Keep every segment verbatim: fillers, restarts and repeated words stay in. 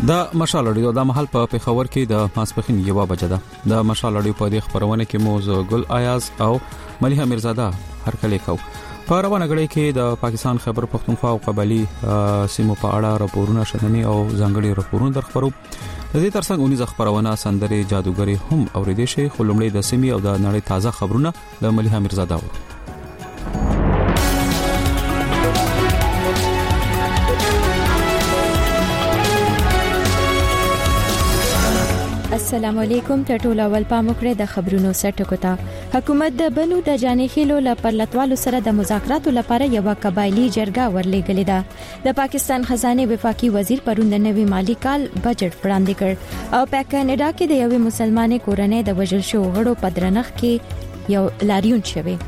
د مشال اډیو د محل په پیښور کې د ماسپخین یو بجه ده د مشال اډیو په دې خبرونه کې موضوع ګل ایاز او ملیحه میرزاده هر کله کو په روانه غړي کې د پاکستان خیبر پختونخوا او قبایلی سیمو په اړه راپورونه شننې او ځانګړي راپورونه درخبرو. د دې ترڅنګ اونیز خبرونه سندري جادوګری هم اوریدي شي خو لومړی د سیمې او د نړۍ تازه خبرونه د ملیحه میرزاده و. السلام علیکم ټټول اول پاموکړه د خبرونو سرټکو ته. حکومت د بنو د جانې خېلو ل پرلطوالو سره د مذاکراتو لپاره یو قبایلی جرګه ورلېږلې ده. د پاکستان خزانه وفاقي وزیر پروند نوي مالی کال بجټ وړاندې کړ او په کاناډا کې د یوې مسلمانې کورنۍ د وژل شو غړو په درنخ کې یو لاریون شوی.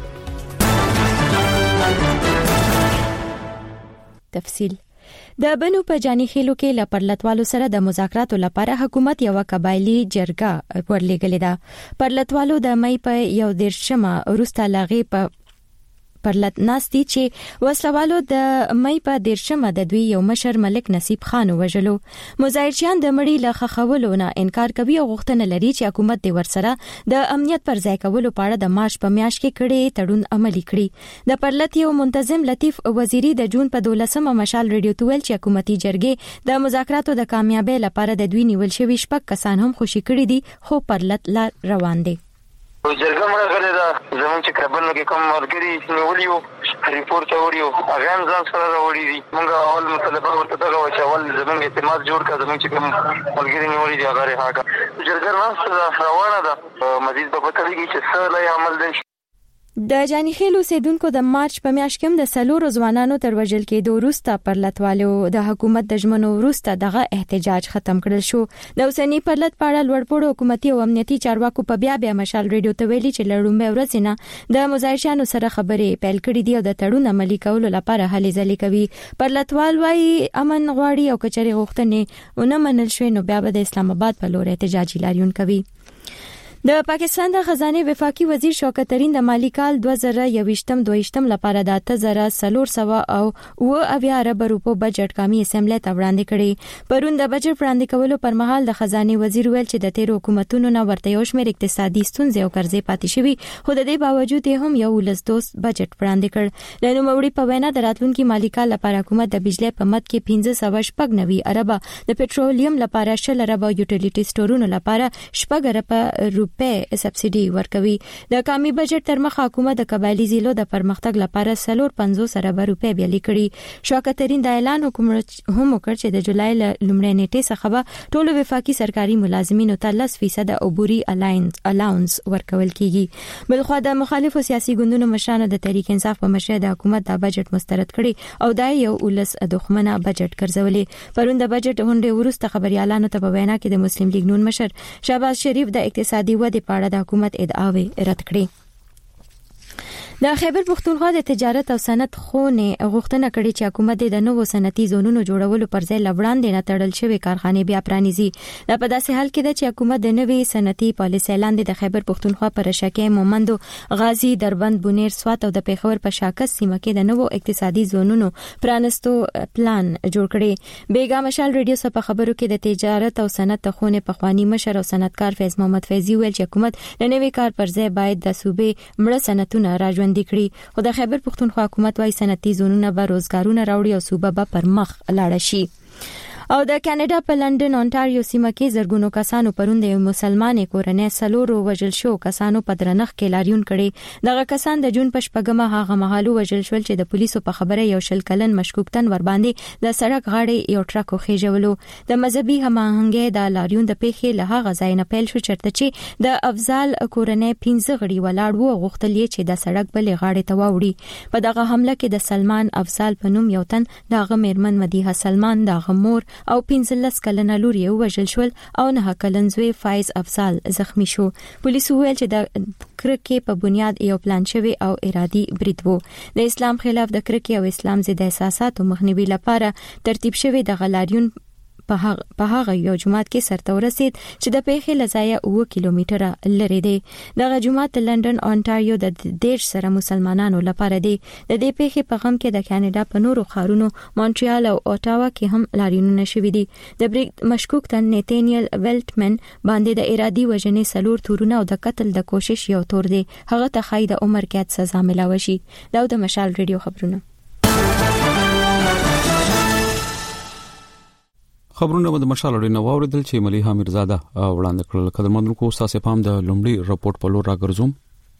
تفصیل د بنو په جانې خېلو کې ل پرلطوالو سره د مذاکراتو لپاره حکومت یو قبایلی جرګه ورلېږلې ده. پرلطوالو د مې په یو دیرشمه وروسته لاغي په پرلط ناستي چې وسلوالو د مې په دیرشمه د دوی یو مشر ملک نصیب خان وژلو. مظاهرچیان د مړی له خخولو نه انکار کوي او غوښتنه لري چې حکومت د ورسره د امنیت پر ځای کولو په اړه د مارچ په میاشت کې کړي تړون عملي کړي. د پرلط یو منتظم لطیف وزیری د جون په دولسمه مشال ریډیو تویل چې حکومتي جرګې د مذاکراتو د کامیابی لپاره د دوی نیول شوی شپږ کسان هم خوشي کړي دي خو پرلط لا روان دي. جرګه مړه غلې ده زموږ چې کابل کې کوم مرګري نیولیو ریپورت وریو هغه هم ځان سره راوړي دي. موږ اول مطلب ورته دا و چې اول زموږ اعتماد جوړ کړ زموږ چې کوم مرګري نیولې دي هغه هغه جرګه نه روانه ده. مزید په پته لګي چې څه لای عمل دي. د جانې خېلو سیدونکو د مارچ په میاشت کې د سلورو ځوانانو تر وژل کېدو وروسته پرلطوالو د حکومت د ژمنو وروسته دغه احتجاج ختم کړل شو. د اوسنی پرلط په اړه لوړپوړو حکومتي او امنیتي چارواکو په بیا بیا مشال ریډیو ته ویلي چې لړومبه ورځ نه د مظاهرچیانو سره خبرې پیل کړې دي او د تړون عملي کولو لپاره هلې ځلې کوي. پرلطوال وايي امن غواړي او کچري غوښتنې ونه منل شوې نو بیا به د اسلام آباد په لور احتجاجي لاریون کوي. د پاکستان د خزانه وفاقي وزیر شوکت ترين د مالی کال دوه زره یوویشتم دویشتم لپاره د اته زره څلور سوه او اوه اویا ارب روپو بجټ قومي اسمبلی ته وړاندې کړي. پرون د بجټ وړاندې کولو پر مهال د خزانه وزیر ویل چې د تیر حکومتونو نه ورته یو شمېر اقتصادي ستونزې او قرضې پاتې شوي خو د دې باوجود هم یو لسدوست بجټ وړاندې کړ. د نوموړي په وینا د راتلونکي مالی کال لپاره حکومت د بجلی په مد کې پنځه سوه شپږ نوي ارب، د پټرولیم لپاره شل ارب او یوټیلیټي سټورونو لپاره شپږ ارب روپے سبسيډي ورکوي. د قومي بجټ تر مخه حکومت د قبایلی ضلعو د پرمختګ لپاره سلور پنځوس ارب روپے بیلي کړي. شوکت ترين د اعلان حکومت هم وکړ چې د جولای لومړۍ نیټې څخه به ټولو وفاقي سرکاري ملازمینو ته لس فیصد عبوري الاینس الاونس ورکول کیږي. بلخو د مخالفو سیاسي ګوندونو مشرانو د تحریک انصاف په مشر د حکومت د بجټ مسترد کړي او دا یو ولس دښمنه بجټ ګرځولې. پرون د بجټ غونډې وروسته خبريالانو ته په وینا کې د مسلم لیگ نون مشر شهباز شریف د اقتصادي ودې په اړه د حکومت ادعاوې رد کړې. د خیبر پختونخوا د تجارت او صنعت خونې غوښتنه کړې چې حکومت د نوو صنعتي زونونو جوړولو پر ځای لوړاندې نه تړل شوی کارخانه بیا پرانیزي. دا په داسې حال کې ده چې حکومت د نوې صنعتي پالیسۍ لاندې د خیبر پختونخوا پر شکه مومندو، غازی، دربند، بونیر، سوات او د پیښور په شاکس سیمه کې د نوو اقتصادي زونونو پرانستو پلان جوړ کړي. بیګا مشال ریډیو سره په خبرو کې د تجارت او صنعت خونې پخوانی مشر او صنعتکار فیض محمد فیضی ویل چې حکومت د نوې کار پر ځای باید د صوبې مړه صنعتونه راژوندي کړي. خو د خیبر پختونخوا حکومت وايي صنعتي زونونه به روزګارونه راوړي او صوبه به پر مخ لاړه شي. او د کاناډا په لندن اونټاریو سیمه کې زرګونو کسانو پروند یو مسلمانې کورنۍ سلورو وژل شو کسانو په درنخ کې لاریون کړي. دغه کسان د جون په شپږمه هغه مهالو وژل شول چې د پولیسو په خبره یو شل کلن مشکوکتن ور باندې د سړک غاړې یو ټرک خېژولو. د مذهبي هماهنګۍ د لاریون د پیښې له هغه ځای نه پیل شو چرته چې د افضل کورنۍ پنځه غړي ولاړ وو غوښتل یې چې د سړک بلې غاړې ته واوړي. په دغه حمله کې د سلمان افضل په نوم یو تن دغه میرمن مدیحه سلمان دغه مور او پنځلس کلنه لور یې وژل شول او نه کلن زوی فایز افضل زخمی شو. پولیسو ویل چې د کرکې په بنیاد یو پلان شوی او ارادي برید وو. د اسلام خلاف د کرکې او اسلام ضد احساساتو مخنیوي لپاره ترتیب شوی د غلاریون په هغه یو جماعت کې سرته ورسید چې د پیښې لزایا اوه کیلومتره لري دی. دغه جماعت لندن انټاریو د دیش سره مسلمانانو لپاره دی. د دې پیښې په غم کې د کاناډا په نورو ښارونو مونټریال او اوټاوا کې هم لاریونونه شوي دي. د بریک مشکوک تن نیتانیل ویلټمن باندې د ارادي وژنې سلور تورونه او د قتل د کوشش یو تور دی. هغه ته خای د عمر قید سزا ملاوي شي. دا د مشال ریډیو خبرونه. خبرونه د مشال ریډیو نو اوریدل چې مليحه میرزاده وړاندې کړل. قدرمنونکو تاسو پام د لومړي رپورت په لور راګرځوم.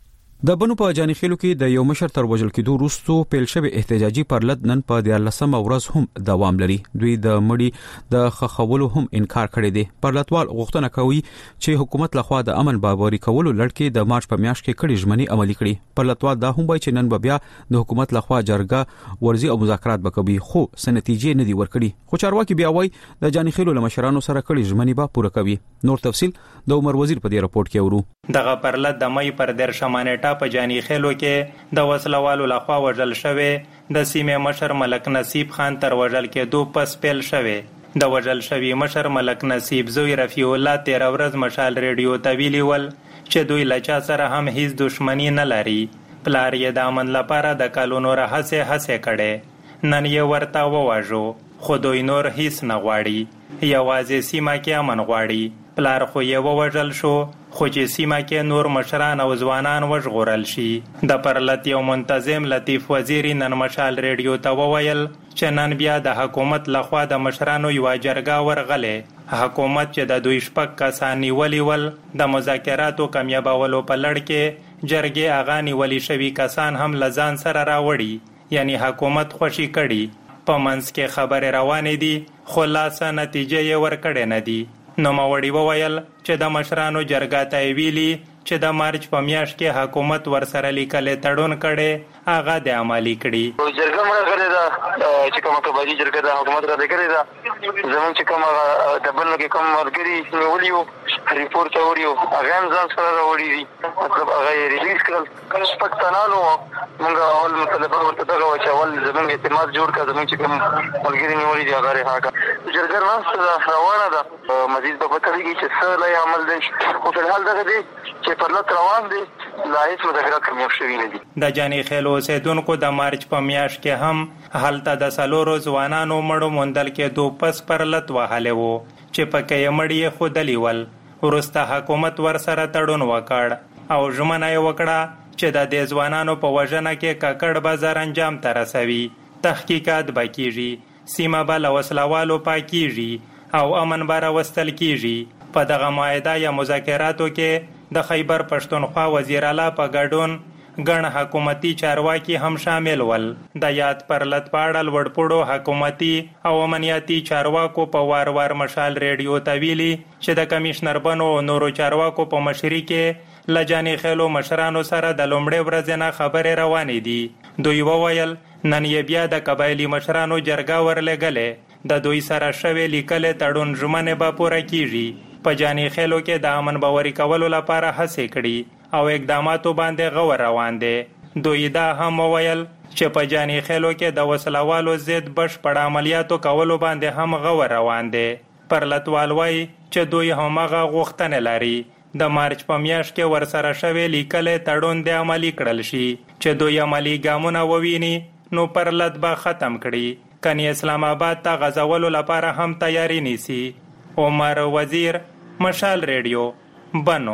د بنو په جاني خېلو کې د یو مشر تر وژل کېدو وروسته پیل شوی احتجاجي پرلط نن په دیارلسمه ورځ هم دوام لري. دوی د مړي د خخولو هم انکار کړی دی. پرلطوال غوښتنه کوي چې حکومت لخوا د امن باوري کولو لړ د مارچ په میاشت کې کړي ژمنې عملي کړي. پرلطوال دا هم وایي چې نن بیا د حکومت لخوا جرګه ورزي او مذاکرات وکوي خو سنتیجې نه دي ورکړي. خو چارواکي بیا وایي د جاني خېلو لمشرانو سره کړي ژمنې به پوره کوي. نور تفصيل د عمر وزیر په دې رپورت کې ورو. دغه پرلط د مې پر درشمانه په جاني خېلو کې د وسلوالو لخوا وژل شوی د سیمې مشر ملک نصیب خان تر وژل کېدو پس پیل شوی. د وژل شوی مشر ملک نصیب زوی رفیع الله تیر ورځ مشال ریډیو ته ویلي ول چې دوی لچا سره هم هیڅ دښمنی نه لري. پلار یې د امن لپاره د کلونو راهسه هڅه کړي. نن یې ورته وواژو خو دوی نور هیڅ نه غواړي. یوازې سیمه کې امن غواړي. پلار خو یې ووژل شو خو چې سیمه کې نور مشران او ځوانان وژغورل شي. د پرلط یو منتظم لطیف وزیری نن مشال ریډیو ته وویل چې نن بیا د حکومت لخوا د مشرانو یو جرګه ورغله. حکومت چې د دوی شپږ کسان نیولي ول د مذاکراتو کامیابولو په لړ کې جرګې هغه نیولي شوي کسان هم له ځان سره راوړي. یعنی حکومت خوشي کړي. په منځ کې خبرې روانې دي خو لاسه نتیجه یې ورکړې نه دي. نو ماوړي وویل چې د مشرانو جرګه ته ویلي چې د مارچ په میاشت کې حکومت ورسره لیکلې تړون کړي هغه د عملي کړي. جرګه مړه کړې ده چې کومه کباجي جرګه ده حکومت را کړې ده. زمون چې کومه د بل کې کوم مرګري نیولیو ریپورت اوریو هغه هم ځان سره راوړي دي. مطلب هغه یې ریلیز کړل. شپږتنانو موږ اول مطلب ورته دغه چې اول زمون اعتماد جوړ کړ. زمون چې کوم مرګري نیولي دي هغه راکا جرګه نه روانه ده. مزید په پته لګي چې څه لای عمل دي. خو په حال دغه دي چې پرلط روان دي لا هیڅ مذاکرات کامیاب شوي نه دي. د جاني خېلو اوسیدونکو د مارچ په میاشت کې هم هلته د سلورو ځوانانو مړو موندل کېدو پس پرلط وهلی و چې پکې یې مړي یې ښودلي ول. وروسته حکومت ورسره تړون وکړ او ژمنه یې وکړه چې د دې ځوانانو په وژنه کې ککړ بازار انجام ته رسوي. تحقیقات به کیږي. سیمه به له وسلوالو پاکیږي او امن به راوستل کیږي. په دغه معاهده یا مذاکراتو کې د خیبر پښتونخوا وزیر اعلی په ګډون ګڼ حکومتي چارواکي هم شامل ول. د یاد پرلط په اړه لوړپوړو حکومتي او امنیتي چارواکو په وار وار مشال ریډیو ته ویلي چې د کمشنر بنو او نورو چارواکو په مشرۍ کې له جاني خېلو مشرانو سره د لومړۍ ورځې نه خبرې روانې دي. دوی وویل نن یې بیا د قبایلي مشرانو جرګه ورلېږلې. د دوی سره شوی لیکلې تړون ژمنې به پوره کیږي. په جاني خېلو کې د امن باوري کولو لپاره هڅې کړي او اقداماتو باندې غور روان دي. دوی دا هم وویل چې په جاني خېلو کې د وسلوالو ضد بشپړ عملیاتو کولو باندې هم غور روان دي. پرلطوال وایي چې دوی همغه غوښتنې لري د مارچ په میاشت کې ورسره شوی لیکلې تړون د عملي کړل شي. چې دوی عملي ګامونه وویني نو پرلط به ختم کړي. کني اسلام آباد ته غزولو لپاره هم تیاری نیسي. عمر وزیر مشال ریډیو بنو.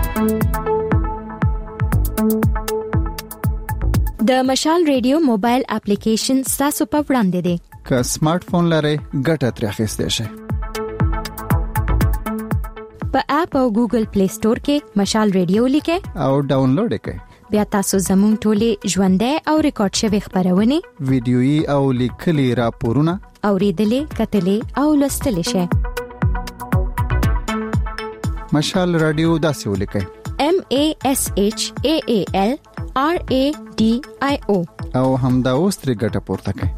د مشال ریډیو موبایل اپلیکیشن تاسو په وړاندې دی. که سمارټ فون لرئ ګټه ترې اخیستئ شئ. په اپ او ګوګل پلی سٹور کې مشال ریډیو لیکئ او ډاونلوډ کړئ. بیا تاسو زموږ ټولې ژوندۍ او ریکارډ شوی خبرونه ویډیويي او لیکلي راپورونه اوریدلې کتلې او لوستلې شئ. مشال رادیو داسې ولیکئ M A S H A A L R A D I O او همدا اوس ترې ګټه پورته کړئ.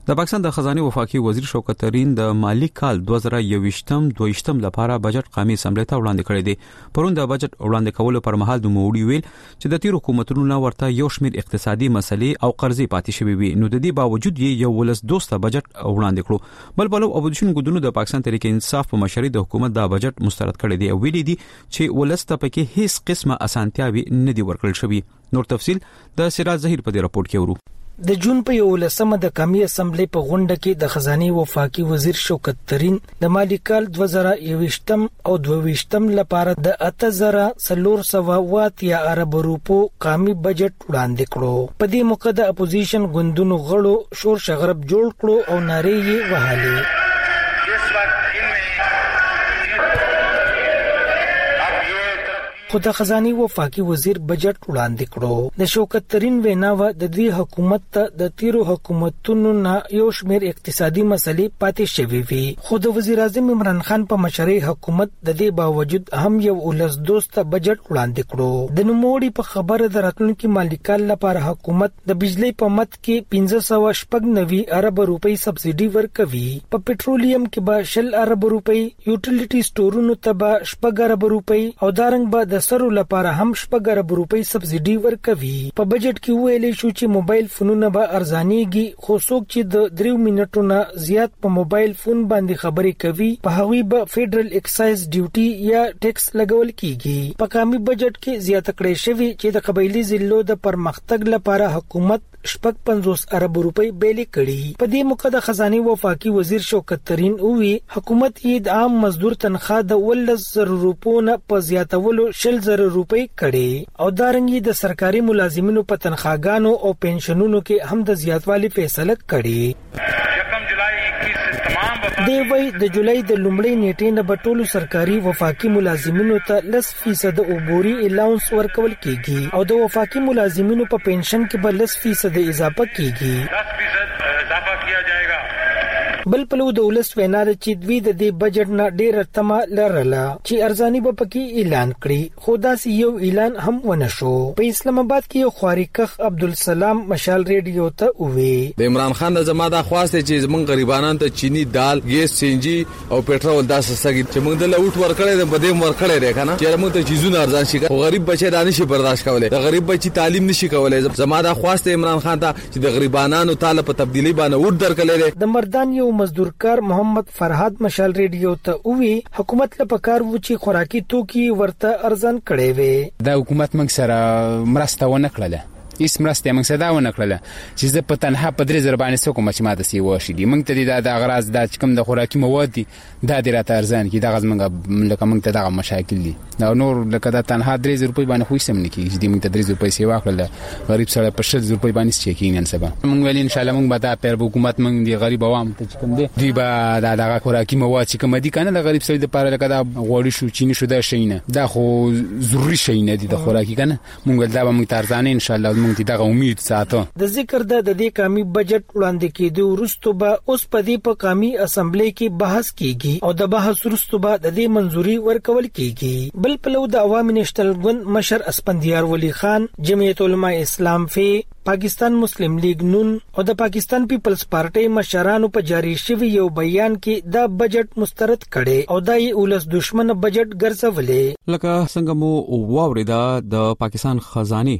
د پاکستان د خزانه وفاقي وزیر شوکت ترين د مالی کال دوه زره یوویشتم دویشتم لپاره بجټ قومي اسمبلی ته وړاندې کړی دی. پرون د بجټ وړاندې کولو پر مهال د موړي ویل چې د تیر حکومتونو نه ورته یو شمېر اقتصادي مسلې او قرضې پاتې شوي وي، نو د دې باوجود یې یو ولس دوسته بجټ وړاندې کړو. بل بل اپوزیشن ګوندونو د پاکستان تحریک انصاف په مشرۍ د حکومت دا بجټ مسترد کړی دی او ویلي دي چې ولس ته پکې هیڅ قسمه اسانتیاوي نه دي ورکړل شوی. نور تفصيل د سراج ظهیر په دې راپورټ کې ورو. د جون په یولسمه د قومي اسمبلی په غونډه کې د خزانه وفاقي وزیر شوکت ترين د مالی کال دوه زره یوویشتم او دوه ویشتم لپاره د اته زره څلور سوه اویا ارب روپو قومي بجټ وړاندې کړو. په دې موقع د اپوزیشن ګوندونو غړو شور شغرب جوړ کړو او نارې یې وهلې. خو د خزانه وفاقي وزیر بجټ وړاندې کړو. د شوکت ترين ویناوه د دې حکومت ته د تیرو حکومتونو نه یو شمېر اقتصادي مسلې پاتې شوي وي، خو د وزیر اعظم عمران خان په مشرۍ حکومت د دې باوجود هم یو ولس دوست بجټ وړاندې کړو. د نوموړي په خبره د راتلونکي مالی کال لپاره حکومت د بجلی په مت کې پنځه سوه شپږ نوي ارب روپۍ سبسيډي ورکوي. په پټرولیم کې به شل ارب روپۍ، یوټیلیټي سټورونو ته به شپږ ارب روپۍ او دارنګ به د سرو لپاره هم شپږ ارب روپۍ سبسيډي ورکوي. په بجټ کې ویل شو چې موبایل فونونه به ارزانيږي، خو څوک چې د درې منټو نه زیات په موبایل فون باندې خبرې کوي په هغوی به فیډرل ایکسایز ډیوټي یا ټیکس لګول کیږي. په قومي بجټ کې زیاته کړې شوی چې د قبایلی ضلعو د پرمختګ لپاره حکومت شپږ پنځوس ارب روپۍ بیلې کړي. په دې موقع د خزانه وفاقي وزیر شوکت ترين وی حکومت یې د عام مزدور تنخواه د ولس زر روپو نه په زیاتولو شل زر روپۍ کړي او دارنګي د سرکاري ملازمینو په تنخواګانو او پنشنونو کې هم د زیاتوالي فیصله کړي. دی وی د جولای د لومړۍ نیټې نه به ټولو سرکاري وفاقي ملازمینو ته لس فیصد عبوري الاونس ورکول کیږي او د وفاقي ملازمینو په پنشن کې به لس فیصد اضافه کیږي. دس فیصد اضافه کیا جائے گا. بل پلو د ولس وینا چې دوی د دې بجټ نه ډېر تمه لرله چې ارزاني به پکې اعلان کړي، خو داسې یو اعلان هم ونه شو. په اسلام آباد کې یو خواریکخ عبدالسلام مشال ریډیو ته ووی د عمران خان د زماده خواسته چې زمون غریبانان ته چینی، دال، ګیس، سینجی او پټرول داسې سګي چې موږ د لوټ ورکړې د بده ورکړې ده کنه چې موږ ته چیزونه ارزان شي. خو غریب بچي دا نشي برداشت کولای، د غریب بچي تعلیم نشي کولای. زماده خواسته عمران خان ته چې د غریبانو تعالی په تبدیلی باندې ور درکړي. د مردان یو مزدورکار محمد فرهاد مشال ریډیو ته وی حکومت له پکار و چې خوراکي توکي ورته ارزان کړي وي. دا حکومت موږ سره مرسته ونه کړله، هیڅ مرسته موږ سره دا ونه کړله چې زه په تنها په درې زره باندې څوک چې ماته سی واشي دي. موږ ته دا د اغراض د کوم د خوراکي مواد دي دا د راته ارزان کی دا غز موږ لکه موږ ته دا مشاکل دي دا نور لکه دا تنها درې زره روپۍ باندې خو سم نه کیږي چې موږ ته درې زره روپۍ سی واخلل غریب سره په شل زره روپۍ باندې چې کیږي نن سبا. موږ ویل ان شاء الله موږ به دا پر حکومت موږ دی غریب عوام ته کوم دي دی به دا د خوراکي مواد چې کوم دي کنه د غریب سره د پاره لکه دا غوړي شو چینی شو دا شینه دا خو ضروري شینه دي د خوراکي کنه موږ دا به موږ ارزانه ان شاء الله موږ دا امید ساتو. د ذکر د د دې قومي بجټ وړاندې کېدو وروسته به اوس په دې په قومي اسمبلی کې بحث کیږي او د بحث وروسته به د دې منځوري ورکول کیږي. بل پلو د عوامي نېشنل ګوند مشر اسپندیار ولی خان، جمعیت علماء اسلام فی، پاکستان مسلم لیگ نون او د پاکستان پیپلز پارټي مشرانو په جاری شوی یو بیان کې دا بجټ مسترد کړي او دای ولس دشمن بجټ ګرځولې. لکه څنګه مو واوریدا د پاکستان خزاني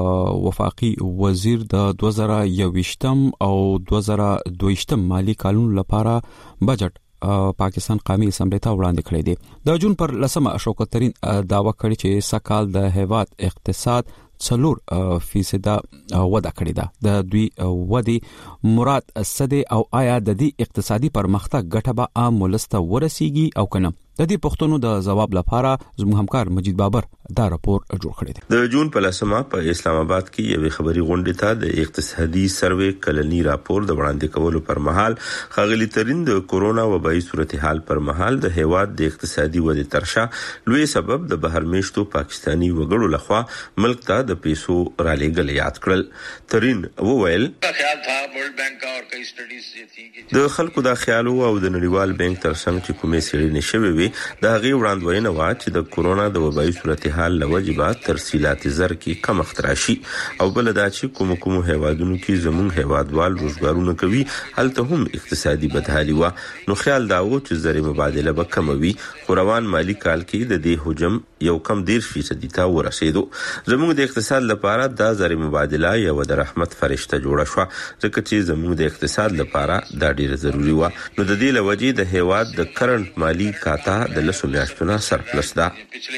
وفاقي وزیر د دوه زره یوویشتم او دوه زره دویشتم مالی کالونو لپاره بجټ پاکستان قومي اسمبلی ته وړاندې کړی دی. د جون پر لسمه شوکت ترين داوا کړی چې سکهال د هیواد اقتصاد څلور فیصد وده کړې ده. د دوی ودی مراد صد او آیا د دې اقتصادي پرمختګ ګټه به عام ولس ته ورسیږي او کنه؟ د دې پښتنو د جواب لپاره زموږ همکار مجید بابر دا راپور جوړ کړی دی. د جون په لسمه په اسلام آباد کې یو خبري غونډه ته د اقتصادي سروې کلنی راپور د وړاندې کولو پر مهال خغلی ترين د کورونا وبایي صورتحال پر مهال د هیواد د اقتصادي ودې ترشا لوی سبب د بهر میشتو پاکستانی وګړو لخوا ملک ته د پیسو را لېږل یاد کړل. ترين وویل خیال تھا ورلد بینک کا اور کئی سټډیز یہ تھی د خلکو دا خیال او د نړیوال بانک ترڅنګ چې کومې سړي نشوي شوې د هغې وړاندوینه وا چې د کورونا د وبایي صورتحال له وجې ترسیلات زر کې کمښت راشي او بل دا چې کوم کوم هیوادونو کې زموږ هیوادوال روزګارونه کوي هلته هم اقتصادي بدحالي وا نو خیال دا و چې زر مبادله به کموي خو روان مالی کال کې د دې حجم یو کم ډیر فیصدي ته ورسېدو زموږ د اقتصاد لپاره دا زر مبادله یو د رحمت فرشته جوړه شو ځکه چې زموږ د اقتصاد لپاره دا ډیر ضروری و نو د دې لوجې د هیواد د کرنٹ مالی کاتا د لسو میاشتونو سرپلس ده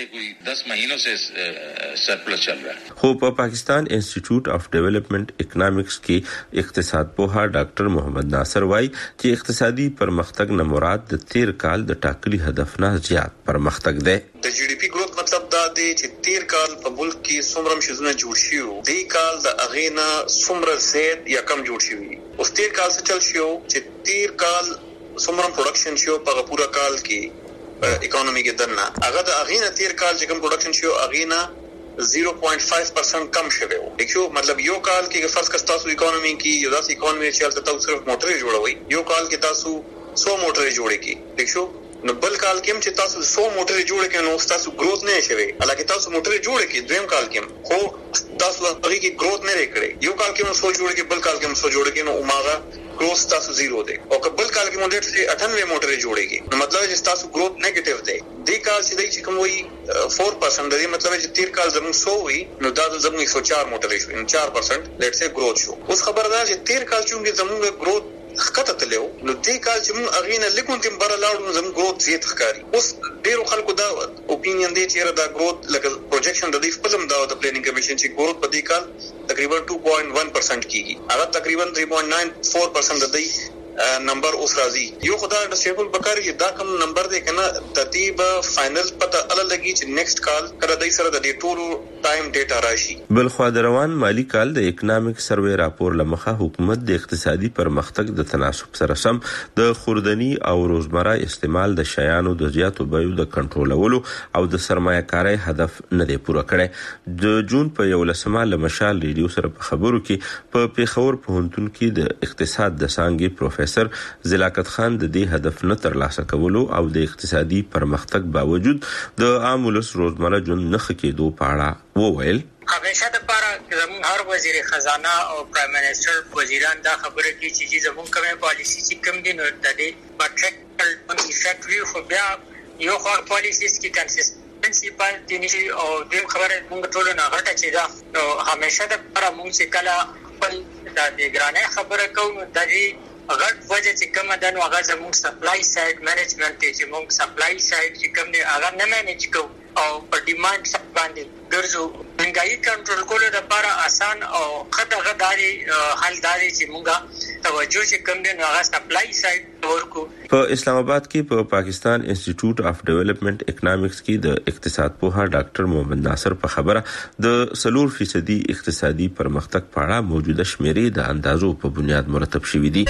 दस महीनों से सरप्लस चल रहा है خو په پاکستان انسټیټیوټ اف ډیولپمنٹ اکونومکس کې اقتصاد پوها ډاکټر محمد ناصر وای چې اقتصادي پرمختګ نه مراد د تیر کال د ټاکلي هدف نه زیات پرمختګ ده د جی ډي پی ګروث مطلب دا دی چې تیر کال په ملک کې څومره شزونه جوړ شي دی کال د اغینا څومره زیات یا کم جوړ شي اوس تیر کال څه چل شي چې تیر کال څومره پروډکشن شو په پورا کال کې اکانومي کې دنه هغه د اغینا تیر کال چې کوم پروډکشن شو اغینا zero point five percent کم شوی و دیکھو مطلب یو کال کې فرض کړه تاسو اکانومي کې یو داسې اکانومي چې تاسو تاسو صرف موټرې جوړوي یو کال کې تاسو سو موټرې جوړې کی دیکھو نو بل کال کې چې تاسو سو موټرې جوړې کې نو تاسو گروث نه شوی حالکه تاسو موټرې جوړې کې دویم کال کې خو تاسو هغه کې گروث نه لري یو کال کې نو سو جوړې کې بل کال کې سو جوړې کې نو اوماغه گروث تاسو زیرو دی او کبل کال کې مونږ ډېر اٹھانوے موټرې جوړېږي نو مطلب چې تاسو گروث نیگیټیو دی د کال چې دی چې کوم وي four percent دی مطلب چې تیر کال زموږ سو وي نو دا زموږ one oh four موټرې شو نو four percent لیټس سے گروث شو اوس خبردار چې تیر کال چې زموږ گروث خطه تلو نو دې کال چې موږ اغینه لیکون تیم بار لاړو زموږ گروث زیات ښکاری اوس ډیرو خلکو دا اوپینین دی چې دا گروث لکه پروجیکشن د دې فلم دا د پلانینګ کمیشن چې گروث په دې کال تقریبا two point one percent کیږي هغه تقریبا three point nine four percent د دې نمبر اوس راځي یو خدای د سیمپل بکاری چې دا کوم نمبر دی کنه ترتیب فائنل پته ال لګي چې نیکسٹ کال کړه دای سره د دې ټولو ټایم ډیټا راشي بل خو د روان مالی کال د اکونومیک سروې راپور لمخه حکومت د اقتصادي پرمختګ د تناسب سره سم د خوردنی او روزمره استعمال د شیانو د زیاتو بیو د کنټرولولو او د سرمایه‌کارۍ هدف نه دی پوره کړی د جون په یولسمه لمشال ریډیو سره په خبرو کې په پیښور پوهنتون کې د اقتصاد د څانګې پروفیسور سر زلاکت خان د دې هدف نه ترلاسه کولو او د اقتصادي پرمختګ باوجود د عام ولس روزمره ژوند نه خکېدو په اړه وویل همیشه د پاره زموږ هر وزیر خزانه او پرایم منسٹر وزیران دا خبره کوي چې زموږ کومه پالیسی چې کوم دي نو د دې پټریکل په افیکټ وی خو بیا یو خو پالیسیز کې کنسیسټنسي پاتې نشي او د خبره موږ ټول نه غټه چې دا نو همیشه د پاره موږ چې کله خپل د ګرانه خبره کوو د دې غټ وجه چې کومه د نو هغه زموږ سپلای سایډ منیجمنت چې موږ سپلای سایډ چې کوم دی هغه نه مینج کوو او په ډیماند باندې ګرځو منګای کنټرول کولو لپاره آسان او خدغه داري حل داري چې موږ توجه چې کوم دی نو هغه سپلای سایډ ورکو په اسلام آباد کې په پاکستان انسټیټیوټ اف ډیولپمنٹ اکونومکس کې د اقتصاد پوها ډاکټر محمد ناصر په خبره د سلور فیصدي اقتصادي پرمختګ په اړه موجوده شمیرې د اندازو په بنیاد مرتب شوې دي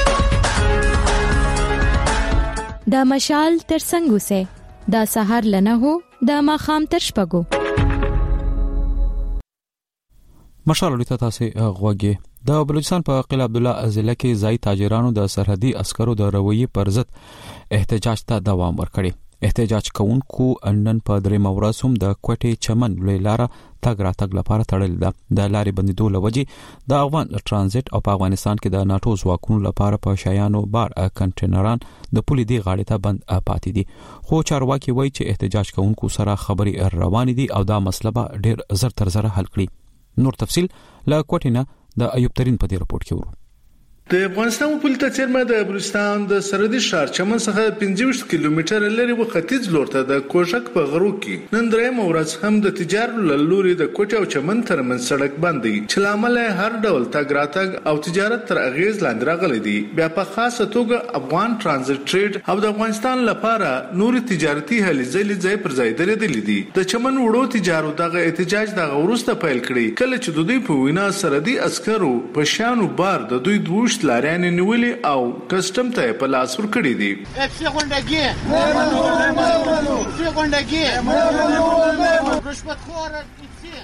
د مشال تر څنګه سه د سحر لنه هو د ماخام تر شپګو مشال لته تاسو غوږی د بلوچستان په قلعه عبد الله ضلع کې ځای تاجرانو د سرحدي عسکرو د رویې پر ضد احتجاج ته دوام ورکړي احتجاج کوونکو نن په درې مورز هم د کوټې چمن لاره تګ راتګ لپاره تړل ده د لارې بندیدو لوجې د افغان ترانزیت او په افغانستان کې د ناتو ځواکونو لپاره په شایانو بار کنټینران د پولې دی غاړې ته بند پاتې دي خو چارواکي وایي چې احتجاج کوونکو سره خبري روان دي او دا مسله به ډېر زر تر زر حل کړي نور تفصيل لا کوټینا د ایوب ترين په دې رپورت کې ورو د افغانستان په پولیس څیرمه د بلوچستان د سرحدي ښار چمن څخه پنځه کیلومتر لري و ختیځ لور ته د کوشک په غرو کې نن درې مورز هم د تجارت لوري د کوټه او چمن ترمن سړک باندې چې لامل هر ډول تګ راتګ او تجارت تر اغیز لاندې راغلي دي بیا په خاصه توګه افغان ترانزیت ټریډ او د افغانستان لپاره نور تجارتي هلې ځلې ځای پر ځای درېدلې دي د چمن وړو تجارت دغه احتجاج دغه ورسته پیل کړي کله چې د دوی په وینا سرحدي عسکرو په شانو بار د دوی دوش لاريان نیولي او کسٹم ته په لاس ور کړی دي افسي غونډګي افسي غونډګي رشوت خور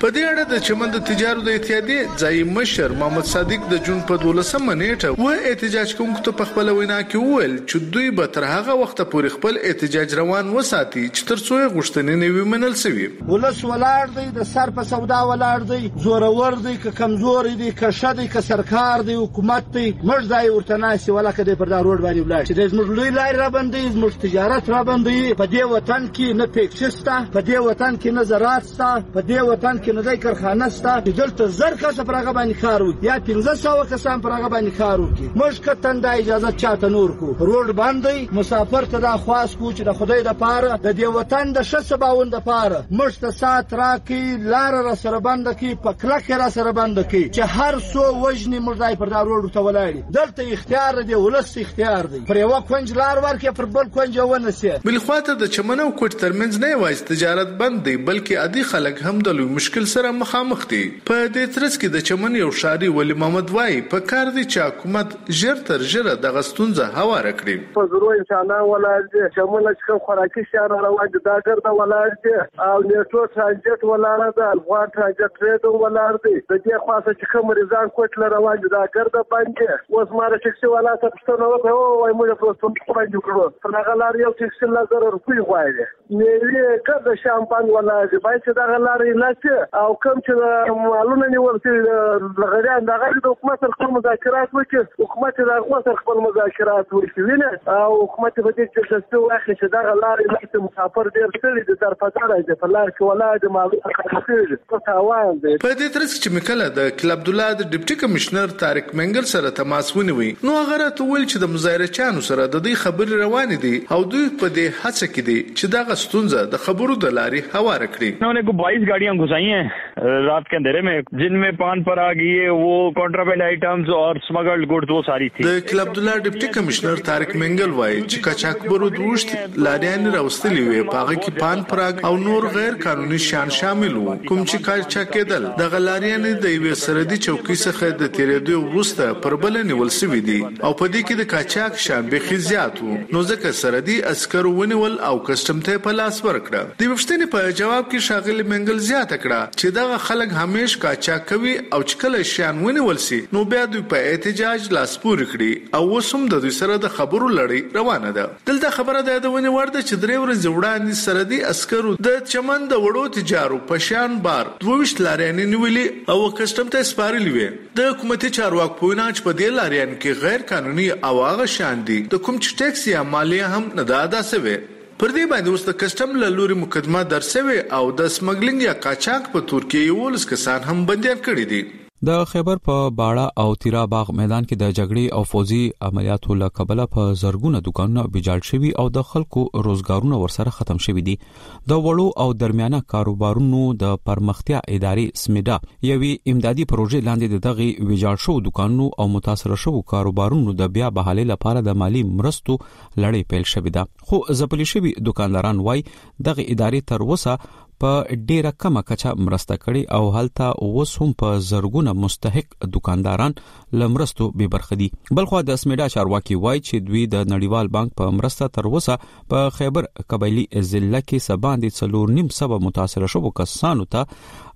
په دې اړه د چمن د تجارت د اتحادیې ځای مشر محمد صادق د جون په دولسمه نیټه و احتجاج کوونکو ته په خپل وینا کې وویل چې دوی به تر هغه وخت پورې خپل احتجاج روان وساتي چې تر څو غوښتنې نه وي منل شوي. ولس ولاړ دی، د سر په سودا ولاړ دی، زورور دی که کمزور دی که شه دی که سرکار دی حکومت دی، موږ ځای ورته ناسي ولکه دی پر دا روډ باندې ولاړ چې زموږ لوی لارې رابندوي، زموږ تجارت رابندوي. په دې وطن کې نه فیکټري شته، په دې وطن کې نه زراعت شته، په دې وطن کې نه د کارخانه شته چې دلته زر کسه پر هغه باندې کار وکړي یا پنځه سوه کسان پر هغه باندې کار وکړي. موږ کتن دا اجازه چاته نور کو روډ باندې مسافر ته دا خواست کو چې د خدای د پاره د دې وطن د شسه باوند د پاره موږ ته سات راکې لار را سره بند کی پکړه کې را سره بند کی چې هر څو وجنی مرزای پر دا روډ ته ولاړی. دلته اختیار دی، ولس اختیار دی، پر یو کونج لار ورکې پر بل کونج ونسي. بل خواته د چمن او کوټ ترمنځ نه وایي تجارت بند دی بلکې عادي خلک هم د لوی مشکل سره مخامخ دي. په دې ترڅ کې د چمن یو شاري ولی محمد وای په کار دي چې حکومت ژر تر ژره د غستونځه هوار کړي. په ضروري انسانان ولاړ دي، چمن چې خوراکي شهر روان دي دا ګرځه ولاړ دي او نیټو ترانزیت ولاړ ده، افغان ترانزیت ټریډ ولاړ دي. د دې خاصه چې کوم مریضان کوټ لره روان دي دا ګرځه باندې اوس ماره ټکسي والا ته پښتنه وکړه او وای موږ په څوم باندې کړو په هغه لار یو ټکسي لزر روپۍ غواړي نیوی ګرځه شامپان ولاړ دي باید چې دا لارې لاته او کوم چې معلومه نیول چې لغړیان دغه د حکومت سره خپل مذاکرات وکړي، حکومت د حکومت سره خپل مذاکرات وکړي وینه او حکومت په دې کې چې څه واخلي چې دا لارې لاته مسافر ډیر ستړي دي تر پاتره دي په لار کې ولاړ دي معلومه کوي په تاوان دي. په دې ترڅ چې مکله د کلب عبدالله د ډیپټي کمشنر طارق منګل سره تماس ونیوي نو هغه ته ویل چې د مظاهره چانو سره د دې خبرې روان دي او دوی په دې هڅه کې دي چې دا غستونځه د خبرو د لارې هوار کړي. उन्होंने को बाईस गाड़ियां घुसाई हैं रात के अंधेरे में जिनमें पान पराग ये वो कॉन्ट्राबैंड आइटम्स और स्मगल्ड गुड्स वो सारी थी. د کلب عبدالله ډیپټي کمشنر طارق منګل وایي چې کچاکبرو دوشت لاریان راوستلې وي پاغه کې پان پراګ او نور غیر قانوني شان شامل وو کوم چې کاچا کېدل د غلاریان د یوې سردي چوکۍ څخه د تیرېدو وروسته پر بل نیول شوی دي او په دې کې د کاچاک شان به خزيات وو نو ځکه سردي عسكر ونیول او کسٹم ته په لاس ورکړه. د وښتنې په جواب کې شاغل منګل زیاته کړه چې دا خلک همیش کاچا کوي او چې کله شان ونیول سي نو بیا دوی په احتجاج لاس پور کړي او وسوم د دوی سره د خبرو لړۍ روانه ده. دلته خبره ده د ونی ورده چې درې ورځې وړاندې سردي عسكرو د چمن د وړو تجارو په شان بار دوه لاریان نیولې او کسٹم ته سپارلې وي. د حکومتي چارواکو په وینا چې په دې لاریان کې غیر قانوني او هغه شان دي د کوم چې ټیکس یا مالیه هم نه ده ادا شوی. پر دې باندې اوس د کسٹم له لوري مقدمه درسوي او د سمګلینګ یا قاچاق په ترکیه یو لس کسان هم بندیان کړي دي. د خیبر په باړه او تیرا باغ میدان کې د جګړې او فوزي عملیاتو له کبله په زرګونه دکانونه ویجاړ شوي او د خلکو روزګارونه ورسره ختم شوي دي. د وړو او درمیانه کاروبارونو د پرمختیا ادارې سمیدا یوې امدادي پروژې لاندې د دغه ویجاړ شو دکانونو او متاثر شو کاروبارونو د بیا بحالي لپاره د مالی مرستو لړۍ پیل شوې ده. خو ځپلي شوي دکانداران وای دغه ادارې تر اوسه په ډیره کمه کچه مرسته کړي او هلته اوس هم په زرګونه مستحق دکانداران لمرستو به برخه دي. بلخو د اسمیډا چارواکي وای چې دوی د نړیوال بانک په مرسته تر اوسه په خیبر قبایلی ضلع کې سباندې څلور نیم سبا متاثر شوو کسانو ته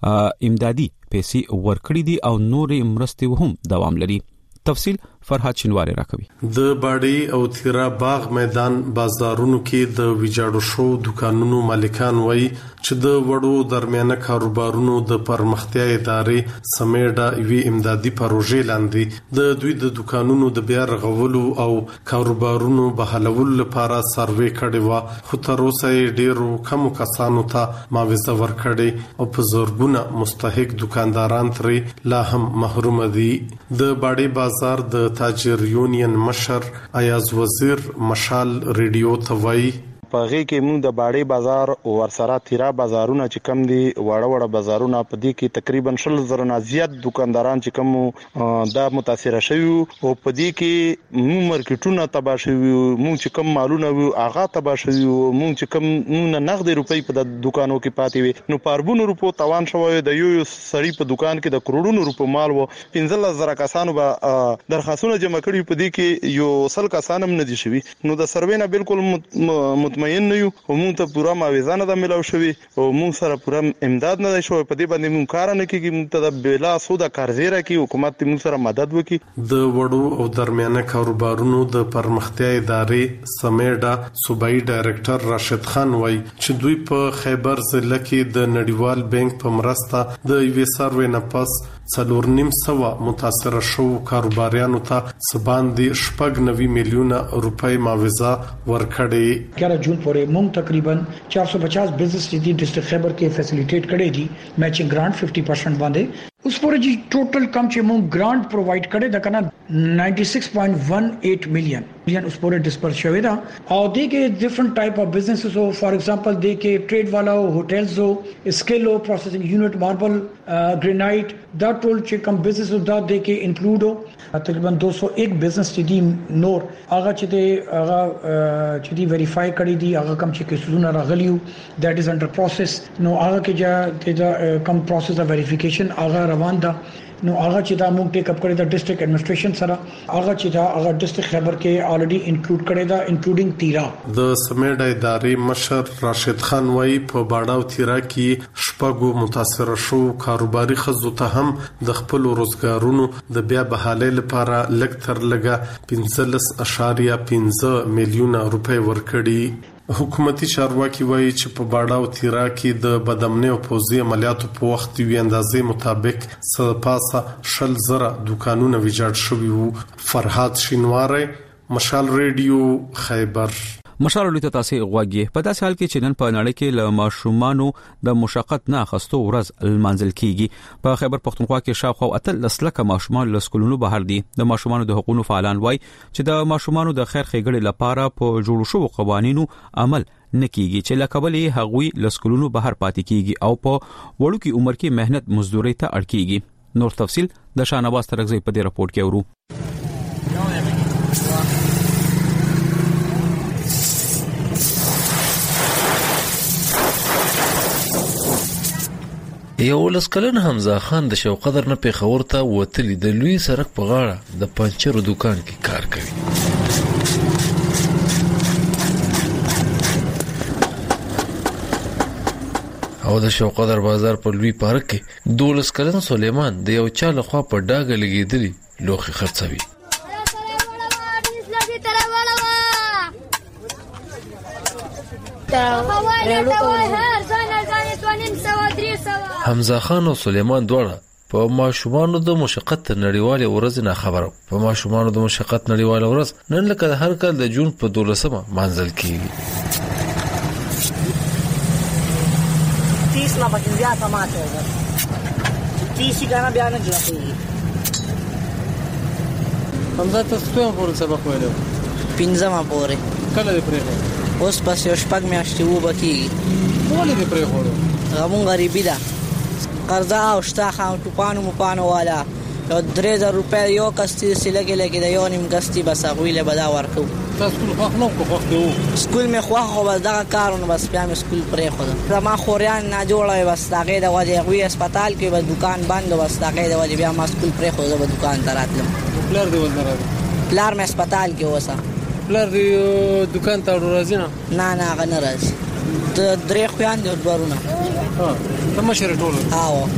امدادي پیسې ورکړي دي او نورې مرستې هم دوام لري. تفصیل فرحات شینواری راکوي. د باډي او تیرا باغ میدان بازارونو کې د ویجاړو شو دکانونو مالکان وای چې د وړو درمیانه کاروبارونو د پرمختیا ادارې سمیډا وی امدادي پروژې لاندې د دوی د دکانونو د بیا رغولو او کاروبارونو بحالولو لپاره سروې کړې و خو تر اوسه ډیرو کم کسانو ته معاوضه ورکړې او په زورګونه مستحق دکانداران ترې لا هم محروم دي. د باډي بازار د تاجر یونین مشر ایاز وزیر مشال ریډیو ته وایي پغې کې موږ د باډي بازار او ورسره تیرا بازارونه چې کم دي وړه وړه بازارونه په دې کې تقریبا شل زره نه زیات دکانداران چې کم دا متاثر شوي او په دې کې موږ مارکیټونه تباہ شوي موږ چې کم مالونه وي هغه تباہ شوي موږ چې کم نه نغدي روپۍ په دکانو کې پاتې وي نو پاربونو روپو توان شوی د یو یو سړی په دکان کې د کروڑونو روپو مال وو پنځه زره کسانو به درخواستونه جمع کړي په دې کې یو سل کسان هم نه دي شوي نو د سروې نه بالکل مطمئن نه یو او موږ ته پوره معاوضه نه ده ملاو شوې او موږ سره پوره امداد نه دی شوی. په دې باندې موږ کار نه کیږي. موږ ته د بلا سوده قرضې راکړي، حکومت موږ سره مدد وکړي. د وړو او درمیانه کاروبارونو د پرمختیا ادارې سمیډا صوبایي ډایریکټر راشد خان وایي چې دوی په خیبر ضلع کې د نړیوال بانک په مرسته د یوې سروې نه پس څلور نیم سوه متاثره شو کاروباریانو ته سباندې شپږ نوي میلیونه روپۍ معاوضه ورکړې. ग्यारह जून پورې موږ تقریبا चार सौ पचास بزنس دي ډسټرکټ خیبر کې فیسیلیټیټ کړي دي میچینګ ګرانټ پچاس پرسنٹ باندې. اوس پورې جی ټوټل کم چې موږ ګرانټ پرووایډ کړي دا کنه छियानवे पॉइंट अठारह मिलियन मिलियन اوس پورې ډسپرس شوی دا. او دې کې ډیفرنٹ ټایپ اف بزنسز او فار ایگزامپل دې کې ټریډ والا او هوټلز او اسکل او پروسیسنګ یونټ ماربل گرینائٹ دا ټول چې کم بزنس او دا دې کې انکلوډ او تقریبا دو سو ایک بزنس چې دي نور هغه چې دې هغه چې دي ویریفای کړي دي هغه کم چې کیسونه راغلیو دیٹ از انډر پروسس. نو هغه کې چې کم پروسس اف ویریفیکیشن هغه روان ده. نو هغه چې دا موږ ټیک اپ کړی دا ډسټرکټ ایڈمنسټریشن سره هغه چې دا هغه ډسټرکټ خیبر کې الریډي انکلوډ کړی دا انکلوډینګ تیرا. د سمیډا ادارې مشر راشد خان وایي په باډاو تیرا کې شپږو متاثره شو کاروباري خزو ته هم د خپل روزګارونو د بیا بحالۍ لپاره لږ تر لږه پنځلس اشاریه پنځه میلیونه روپۍ ورکړي. حکومتي چارواکي وایي چې په باډاو تیرا کې د بدامنۍ او پوځي عملیاتو په وخت یوې اندازې مطابق څه پاسه شل زره دوکانونه ویجاړ شوي وو. فرهاد شینواری، مشال ریډیو، خیبر. مشال ولې تاسو غواګي په داسې حال کې چې نن په نړۍ کې له ماشومانو د مشقت نه اخستو ورځ المنزل کیږي. په خیبر پختونخوا کې شاوخوا اتل لسلکه ماشومان له سکولونو بهر دي. د ماشومانو د حقوقو فعالان وایي چې د ماشومانو د خیر ښېګړې لپاره په جوړ شوو قوانینو عمل نکېږي چې لکبلې هغوی له سکولونو بهر پاتې کیږي او په وړو کې عمر کې مهنت مزدوري ته اړ کیږي. نور تفصيل د شاهنواز ترغزي په دې راپورټ کې ورو. یو لسکلن حمزه خان د شوقدر نه پیښور ته وتلی د لوی سرک په غاړه د پنچرو دکان کې کار کوي. او د شوقدر بازار په لوی پارک کې دولس کلن سلیمان د یو چا لخوا په ډاګه لګیدلی لوخي خرڅوي. حمزه خان او سلیمان دواړه په ماشومانو د مشقت نړیواله ورځ نه خبرو. په ماشومانو د مشقت نړیواله ورځ نن لکه هر کال د جون په دولسمه منځل کیږي. تیس لا پکې زیاته ماته وګورئ. تیس څنګه بیا نه جوړیږي. حمزه تاسو ته په سبق ویلو. پنځمه پورې. کله دې پرې؟ اوس پس یو شپږ میاشتې وبکیږي. ولې دې پرې خورو؟ غمون غریبی ده. قرضه او شتا خان ټوپانو مپانو والا یو درې زره روپۍ یو کستی سلګي لګي د یو نیم کستی بس غویله بدا ورکو. تاسو سکول خوښ نو خوښ دیو؟ سکول می خوښ خو بس دا کارونه بس بیا می سکول پرې خو دا ما خوریان نه جوړای بس داګه د وجه غوی هسپتال کې بس دکان بند بس داګه د وجه بیا ما سکول پرې خو د دکان دراتلم. پلار دی ولر پلار می هسپتال کې وسه. پلار دی دکان ته راځي نه؟ نه نه غن راځي. د درې خويان دي ورونه. ها ته مشر ټول. هاو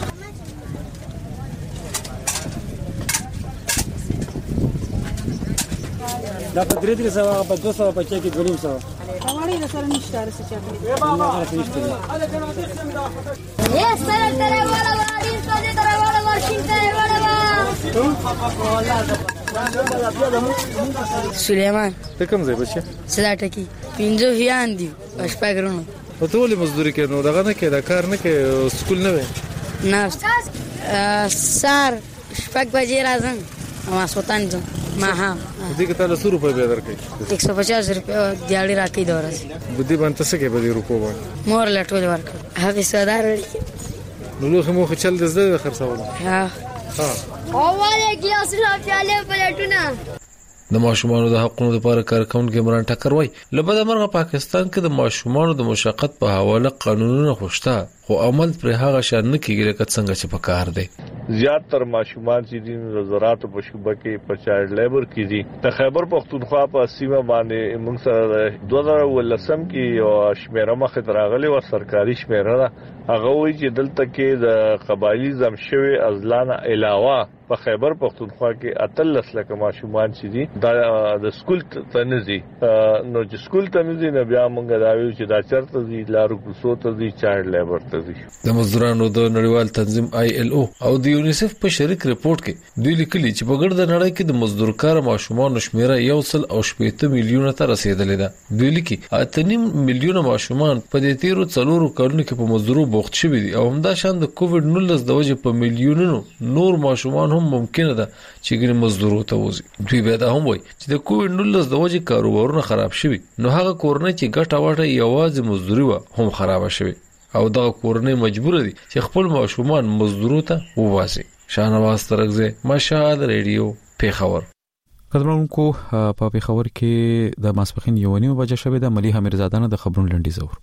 دا په درې درې سوا په دوه سوا په چا کې غنیم سوا. وړي د سره نشته رسې چا. اے بابا نشته. یې سره تر وړه وړي څه تر وړه ورشین تر وړه. سليمان ته کوم ځای بچي؟ سلاټه کې پینځه هیان دي شپږرونو. په ټولې مزدوري کې نو دغه نه کې دا کار نه کې سکول نه وي. نه سار شپږ بجې راځم ما سوتان ځم ما ها دې کې تعالی سو روپۍ به درکې एक सौ पचास روپۍ دیاړي راکې دورس بده باندې څه کې به دې روپو باندې مور لټول ورک هغه سودار نو له مو خچل د زده خرڅول ها ها اوله ګلاس لا پیاله پلټونه. د ماشومان د حقوقو لپاره کارکونکو عمران ټکر وای لبد مرغه پاکستان کې د ماشومان د مشقت په حواله قانونونه خوشته خو عمل پر هغه شان نه کیږي لکه څنګه چې په کار دی زیات تر ماشومان چې د زراعت په شوبه کې په چایلډ لیبر کې دي د خیبر پختونخوا په سیمه باندې موږ سره دوه هزار ولسم کې یو شمیره مخه تراغلي او سرکاري شمیره هغه وایي چې دلته کې د قبایلی زم شوی ازلانه علاوه په خیبر پختونخوا کې اتلس لکه ماشومان چې دي دا د سکول ته نزي نو چې سکول ته نزي نه بیا موږ دا ویو چې دا چرته دي لارو کوڅو ته دي چایلډ لیبر د مزدورانو د نړیوال تنظیم آی ایل او او د یونیسف په شریک ریپورت کې دوی لیکلي چې په ګرد نړۍ کې د مزدورکار ماشومان شمیره یو سل او شپږ میلیونه ته رسیدلې ده دوی لیکي اته نیم میلیونه ماشومان په دې تیرو څلورو کلونو کې په مزدورو بوخت شوي دي او همدا شان د کووډ نولس د وجې په میلیونونو نور ماشومان هم ممکنه ده چې ګر مزدورو ته وځي دوی به دا هم وایي چې د کووډ نولس د وجې کاروبارونه خراب شوي نو هغه کورنۍ چې ګټه واټه یوازې مزدوري و هم خراب شوي او دا کورنۍ مجبور دي چې خپل ماشومان مزدورو ته وواسي شاهنواز ترغزه مشال ریډیو پیښور قدرمنکو په پیښور کې د ماسپخین یو نیمه بجې شوه د ملي امیرزاده د خبرونو لنډی زور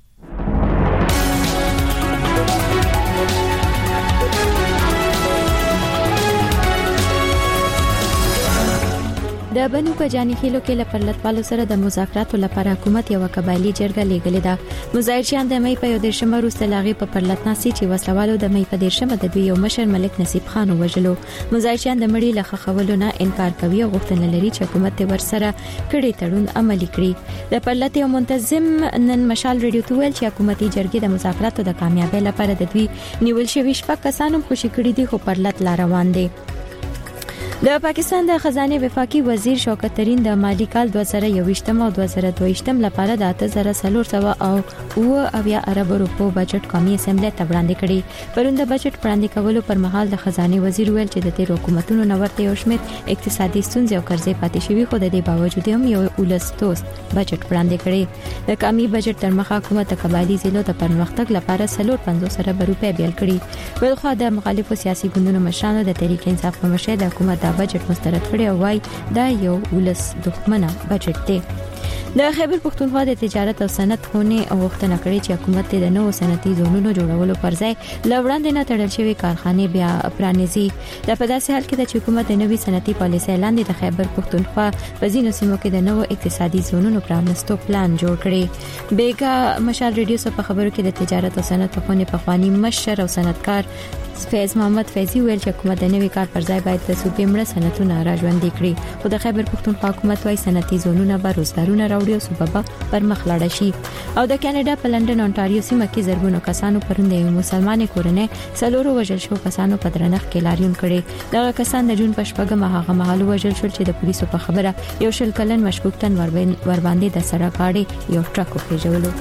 د بنو په جاني خېلو کې لپرلتوالو سره د مذاکراتو لپاره حکومت یو قبایلی جرګه لیږلې ده مظاهرچیان د مې په یو دیرشمه وروسته لاغي په پرلتناسي چې وسلوالو د مې په دیرشمه د دوی یو مشر ملک نصیب خان وژلو مظاهرچیان د مړي لخوا خولو نه انکار کوي او غوښتنه لري چې حکومت ورسره کړي تړون عملي کړي د پرلت یو منتظم نن مشال ریډیو ته ویل چې حکومتي جرګې د مذاکراتو د کامیابی لپاره د دوی نیول شوی شپږ کسانو خوشی کړي دي خو پرلت لا روان دي د پاکستان د خزانه وفاقي وزیر شوکت ترين د مالی کال دوه زره یوویشتم او دوه زره دوهویشتم لپاره د اته زره څلور سوه او اوه اویا ارب روپو بجټ قومي اسمبلی ته وړاندې کړي پروند د بجټ وړاندې کولو پر مهال د خزانه وزیر ویل چې د تیر حکومتونو نورته یو شمېر اقتصادي ستونزې او قرضې پاتې شوي خو د دې باوجود هم یو ولستوس بجټ وړاندې کړي د قومي بجټ تر مخه حکومت قبایلی ضلعو د پرمختګ لپاره څلور پنځوس ارب روپۍ بیل کړي بلخو د مخالفو سیاسي ګوندونو مشرانو د تحریک انصاف په مشر د حکومت د بجټ مسترد کړي او وايي دا یو ولس دښمنه بجټ دی د خیبر پختونخوا د تجارت او صنعت خونې غوښتنه کړې چې حکومت د نوو صنعتي زونونو جوړولو پر ځای لوړاندې نه تړل شوی کارخانه بیا پرانیزي د په داسې حال کې د حکومت د نوي صنعتي پالیسۍ لاندې د خیبر پختونخوا په ځینو سیمو کې د نوو اقتصادي زونونو پرانستو پلان جوړ کړي بیګا مشال ریډیو سره په خبرو کې د تجارت او صنعت خونې په خواني مشر او صنعتکار فیض محمد فیضی ویل چې حکومت د نوي کار پر ځای باید د صوبې مړه صنعتونه راژوندي کړي خو د خیبر پختونخوا حکومت وايي صنعتي زونونه به روزګارونه راوړي او صوبه به پر مخ لاړه شي او د کاناډا په لندن اونټاریو سیمه کې زرګونو کسانو پروند یو مسلمانې کورنۍ څلورو وژل شو کسانو په درنښت کې لاریون کړي دغه کسان د جون په شپږمه هغه مهال وژل شول چې د پولیسو په خبره یو شل کلن مشکوک تن ور باندې د سړک غاړې یو ټرک وخېژولو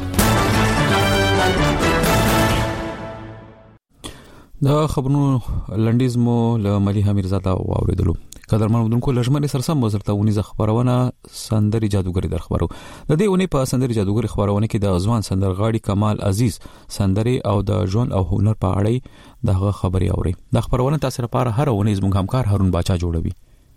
د خبرونو لنډیز مو له ملي امیرزاده واوریدلو قدرمن ودونکو لجمن سرسم وزرته ونی خبرونه سندري جادوګری در خبرو د دې ونی په سندري جادوګری خبرونه کې د ځوان سندرغاړي کمال عزیز سندري او د ژوند او هنر په اړه دغه خبري اوري د خبرونه تاسو لپاره هر ونی زموږ همکار هارون باچا جوړوي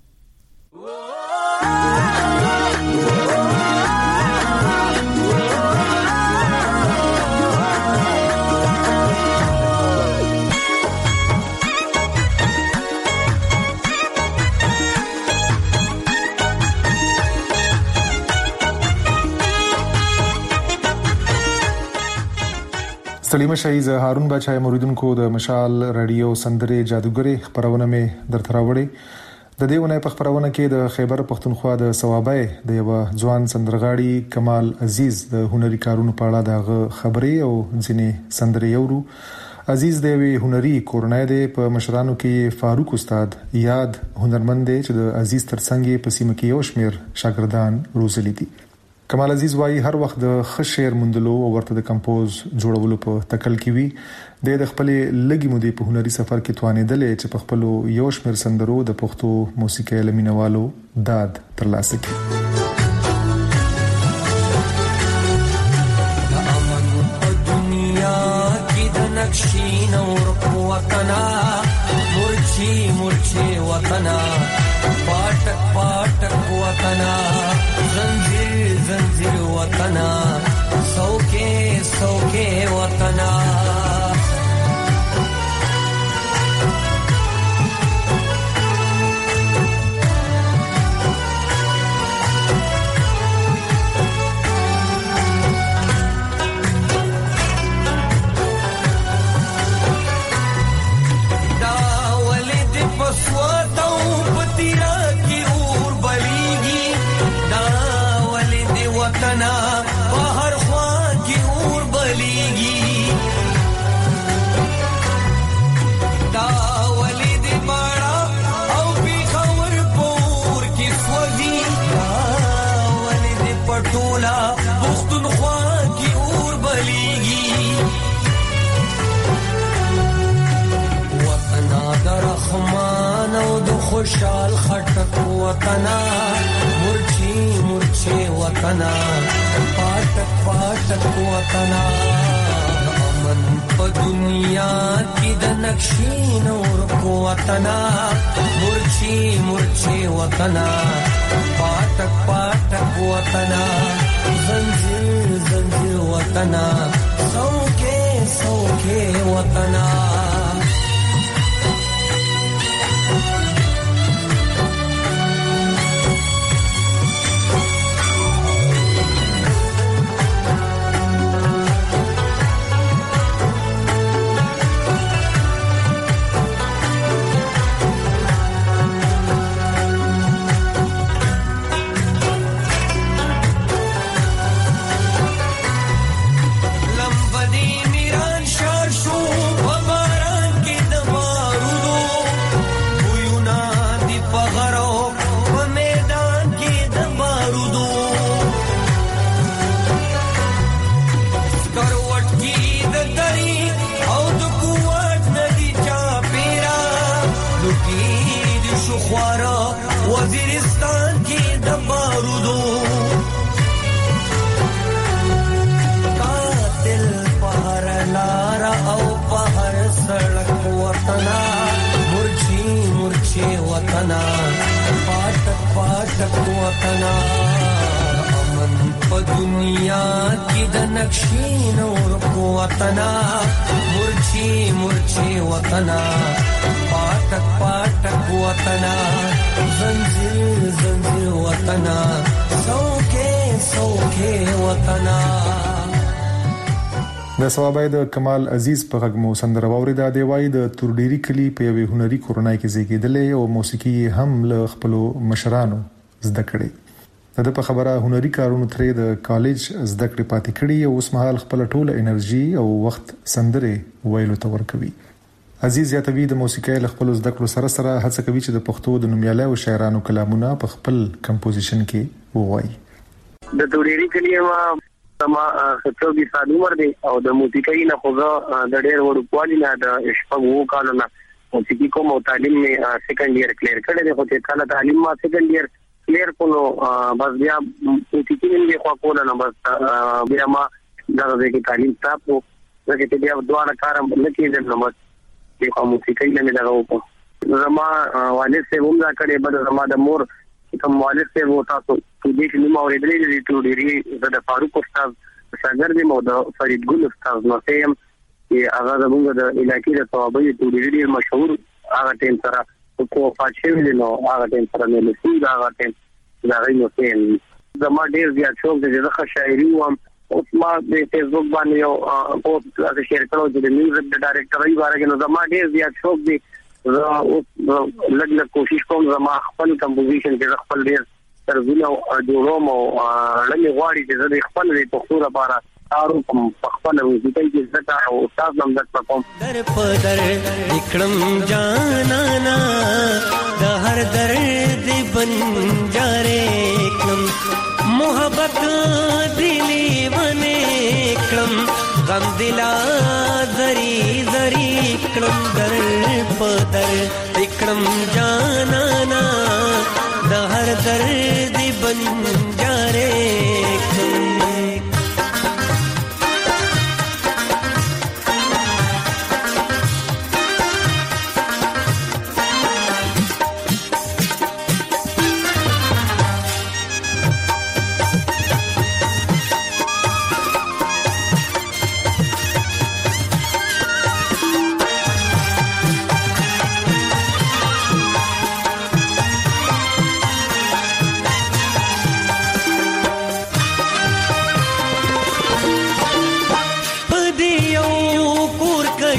سلیم شایز هارون بچای موریدونکو د مشال رادیو سندري جادوګری خبرونه می درته راوړي د دې ونې په خبرونه کې د خیبر پختونخوا د ثوابای د یو ځوان سندرغاړي کمال عزیز د هنري کارونو په اړه د خبرې او ځینې سندري یورو عزیز د وی هنري کورنۍ د په مشرانو کې فاروق استاد یاد هنرمند دی چې د عزیز ترڅنګ په سیمه کې یو شمیر شاګردان روزلي دي کمال عزیز وايي هر وخت د ښه شعر مندلو او ورته د کمپوز جوړولو په تکل کې وي د خپل لګي مودې په هنري سفر کې توانېدلې چې په خپل یو شمیر سندرو د پښتو موسیقي لمینوالو داد ترلاسه کړي دنیا کې د نقشې نور وطنا مرچی مرچی وطنا پټ پټ वतना जंजीर जंजीर वतना सौके सौके वतना वतना बाहर ख्वा की ओर बलीगी दावली दे बड़ा औ भी खबर पोर की स्वजी दावली दे पटोला पुख्तन ख्वा की ओर बलीगी वतना दरखमान औ द खुशहाल खटक वतना मुर्ची मुर्छे वतना पाटक पाटक वतना अमन प दुनिया की द नक्शीन और को वतना मुर्छी मुर्छे वतना पाटक पाटक वतना जंजीर जंजीर वतना सौके सौके वतना वजीरिस्तान की दबारूदो कातिल पहर लारा औ पहर सड़क वतना मुर्छी मुर्छे वतना पाटक पाटक वतना अमन प दुनिया की द नक्शीन और को वतना मुर्छी मुर्छे वतना पाटक पाटक वतना जंजीर जंजीर वतना सौके सौके वतना د سوابای د کمال عزیز په غږمو سندره واوریدا دی وای د تورډيري کلی په یوه هنري کورنۍ کې زیږیدلې او موسیقي هم له خپل مشرانو زده کړې د په خبره هنري کارونو ترې د کالج زده کړې پاتې کړې او اوس مهال خپل ټوله انرژي او وخت سندره ویلو ته ورکوي عزیز یاتوی د موسیقۍ له خپل زده کړو سره سره هڅه کوي چې د پښتو د نومیالي او شاعرانو کلامونه په خپل کمپوزیشن کې ووایي د تورډيري کلی ما سما ستوګي سال عمر دی او د موسیقۍ نه خو د ډېر وړو کوالي نه د شپږو کالو نه موسیقي کوم او تعلیم مې سیکنډ ایئر کلیر کړی دی خو چې کله تعلیم ما سیکنډ ایئر کلیر کړو بس بیا موسیقي مې خو کوله نه بس بیا ما دا د تعلیم تاسو چې بیا دوه کارم نکیدل نو د موسیقۍ نه مې دا وکړ زما والد سے هم دا کړي بل زما د مور کوم والد سے وو تاسو چې دې نوم اورېدلې دي تورډيري د فاروق استاد شاګرد مو د فرید ګل استاد نو سیم چې هغه زموږ د علاقې د صوابي تورډيري مشهور هغه ټیم سره کو فاټشي نو هغه ټیم سره مې لسی هغه ټیم دا غي نو سیم زما ډېر زیات شوق دی چې د شاعري وم اوس ما د فیسبوک باندې یو پوسټ راځي شیر کړو چې د میوزیک د ډایرکټر باره کې نو زما ډېر زیات شوق دی زه اوس لږ لږ کوشش کوم زما خپل کمپوزیشن کې خپل ډېر ترځونه او جوړوم او لږ غواړي چې زه خپل د پښتو لپاره کارو کوم خپل موسیقۍ کې زده او استاد نام زده کوم در په در وکړم جانانا د هر درد بنجارې کړم محبت دلی بنے کړم غم دلا زری زری کړم در په در وکړم جانانا د هر درد بنجارې کړم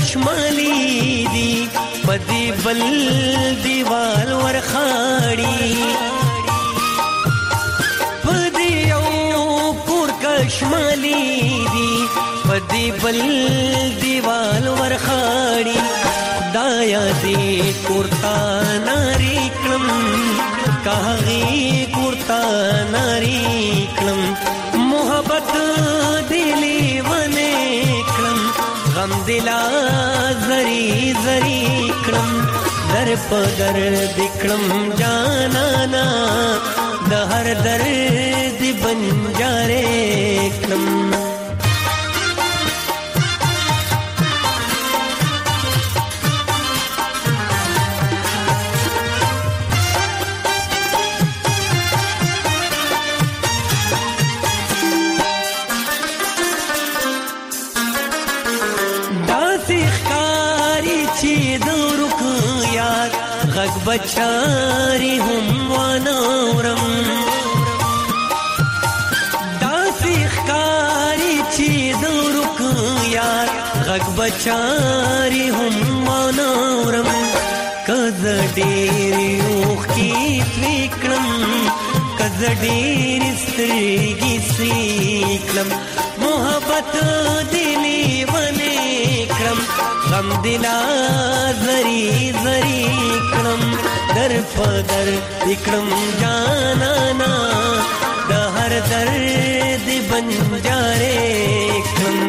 کشمالی دی پدی بل دیوال ورخاړي پدی یو کور کشمالی دی پدی بل دیوال ورخاړي دایا دی کورتا ناری کلم کاغی کورتا ناری کلم محبت دلی ونه کلم غم دلا زری زری کلم در پدر دکلم جانانا دهر درد بنجارے کلم غږ بچاری هم وانورم داسې ښکاري چې د ورک یار غږ بچاری هم وانورم که زه ډېرې اوښکې توی کړم که زه ډېرې سترګې سرې کړم محبت دې لیونی کړم غم دلا زری زری کړم در پدر وکړم جانانا د هر درد بنجارې کړم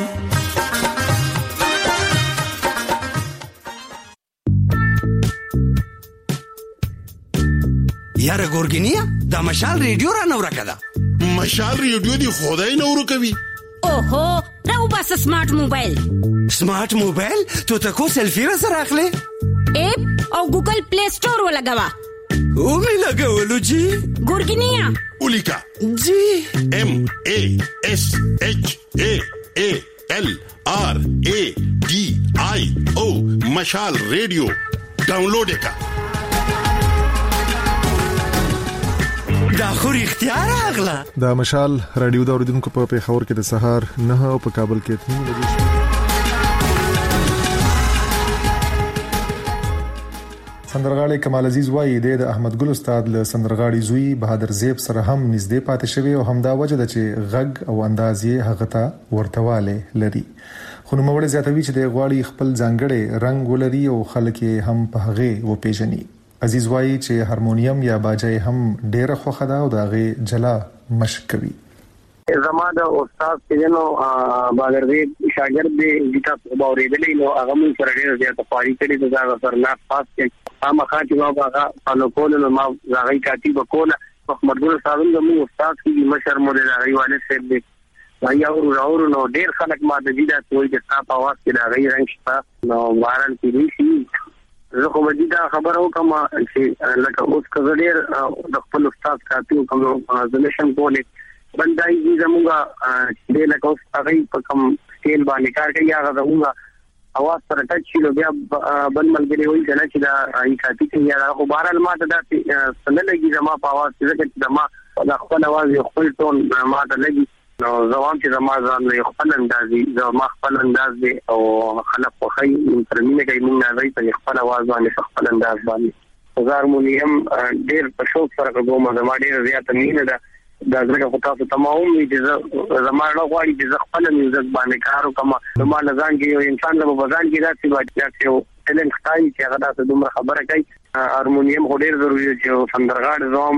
یاره ګورګینیا د مشال ریډیو را نو راکړه مشال ریډیو دی خدای نو ورکوي اوهو راو بس سمارټ موبایل سمارټ موبایل تو تکو سلفي را سره اخلي اپ او ګوګل پلی سٹور ولګوا او می لګولو جی ګورګینیا اولیکا جی ام ا اس اچ ا ا ال ار ا ډي آی او مشال ریډیو ډاونلوډ کا دا خو اختیار اغلا دا مشال رادیو دا اوریدونکو په پیښور کې د سهار نه او په کابل کې تنو بجې سندرغاړي کمال عزیز وایي د احمد ګل استاد له سندرغاړي زوی بهادر زیب سره هم نږدې پاتې شوی او همدا وجه ده چې غږ او انداز یې هغه ته ورتواله لري خو نو موږ زیاتوي چې د غواړي خپل ځانګړي رنگ ولري او خلک هم په هغه و پیژني عزیز وایي چې هارمونیم یا باجه هم ډېر خوخه ده او دغه جلا مشق کوي زما د استاد سینو باغردي شاګرد دی چې باورېدلې نو هغه مون سره ډېر زیات پاري کړی د هغه سره نه پاس کې ما خاطر ما هغه فالو کول نو ما هغه کاتب کوله محمد ګل صاحب نو استاد کی مشر مولوی هغه والد صاحب دی وایي او راور نو ډېر خلک ما د دې د توي د تاسو په واس کې دا غي رنګ شته نو وارن کې دي زه خو به دا خبرو کوم چې لکه اوس کزړیر د خپل استاد کاتب کوم ځنشم کولې بندای دي زموږه چې لکه اوس هغه په کوم سکیل باندې کار کوي هغه زموږه اواز سره ټچ شي بیا بل ملګری وایي چې دا ای کاتب کې یا خو بهرال ما ته دا څنګه لګي زما په اواز چې زما د خپل اواز خپل ټون ما ته لګي نو زوام چې زما ځان له خپل اندازي زما خپل انداز دی او خلک په خی ترمینه کوي موږ نه راځي په خپل आवाज باندې خپل انداز باندې هارمونیم ډېر په شوق سره کوم زما ډېر زیات مینه ده دا ځکه خو تاسو تمام چې زما له غواړي چې خپل میوزیک باندې کار وکم نو ما لزان کې یو انسان له بازار کې راځي چې یو ټیلنټ ښایي چې هغه تاسو دومره خبره کوي هارمونیم ډېر ضروري دی چې سندرغاړ زوم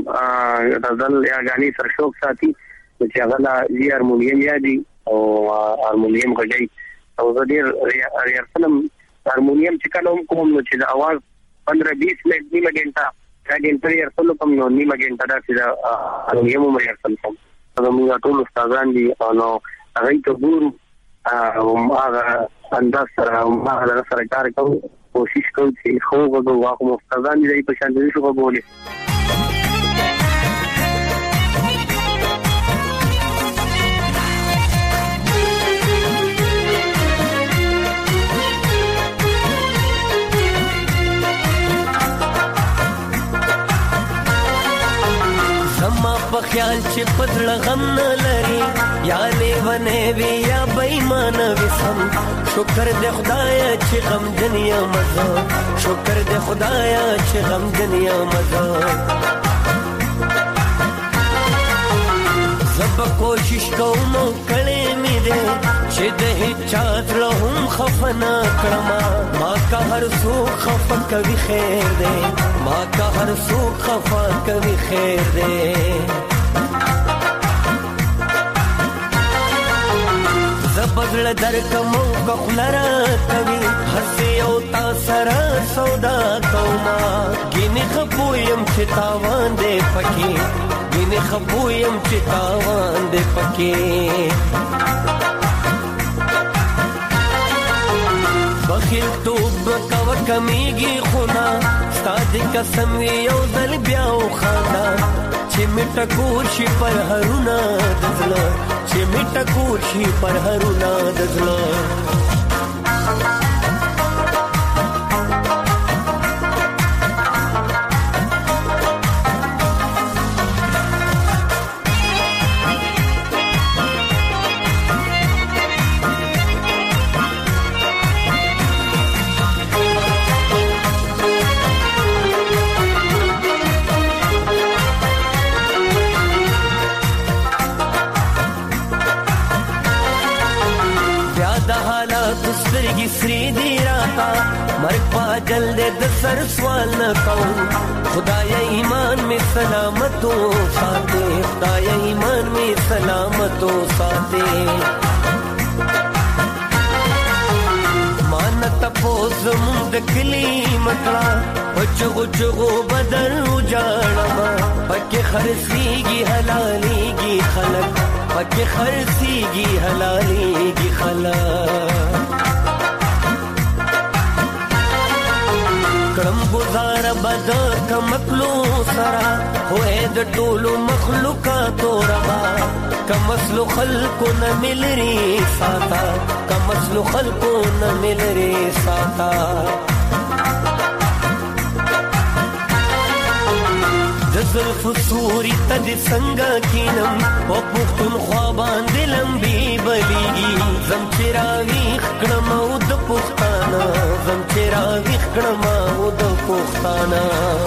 غزل یا غاني سر شوق ساتي چې هغه لا زی هارمونیم یادي او هارمونیم غږی او زه ډېر ریارسلم هارمونیم چې کله کوم نو چې د आवाज پندرہ بیس منټ نیمه غنټه راګنټه ریارسل کوم نو نیمه غنټه دا چې هارمونیم مې ریارسل کوم نو موږ ټول استادان دي نو هغه ته ګورو او هغه انداز سره هغه سره کار کوو کوشش کوو چې خو وګورو واخو استادان دې په شان دي شو وګوري زما په خیال چې پدړه غم نه لري یا لیونه وی یا بېم زمانه وسم شکر دې خدایا چې غم دنیا مزه شکر دې خدایا چې غم دنیا مزه زب کوشش کوم کړې مې دې چې دې چات لهم خفنا کړما ما کا هر سو خفا کوي خیر دې ما کا هر سو خفا کوي خیر دې زبدل در کمو کخلرا کوي هسه او تا سره سودا کوما ګینه خپویم چې تاوان دې پکې ګینه خپویم چې تاوان دې پکې بخیل توب کور کمیږي خونا ستاسو قسم یو ځل بیا وخانا چې میټه کور شي پر هرونا دزله چې میټه کور شي پر هرونا دزله سترګي سری دی راتا مرګ پاجل دې د سر سوال نه کوم خدای ایمان می سلامتو ساته خدای ایمان می سلامتو ساته مان تپوز مونږ کلی مکړه پچغو چغو بدل وجاړما پکې خرسيږي حلاليږي خلک پکې خرسيږي حلاليږي خلک کړم گزار بد کمکلو سرا هوه د ټولو مخلوقاتو ربا کمسلو خلقو نه ملري ساتا کمسلو خلقو نه ملري ساتا زلف سوري تد څنګه کینم او پختون خوا باندې لمبي بليږي زم چراوي خکړم او د پښتانه زم چراوي خکړم او د پښتانه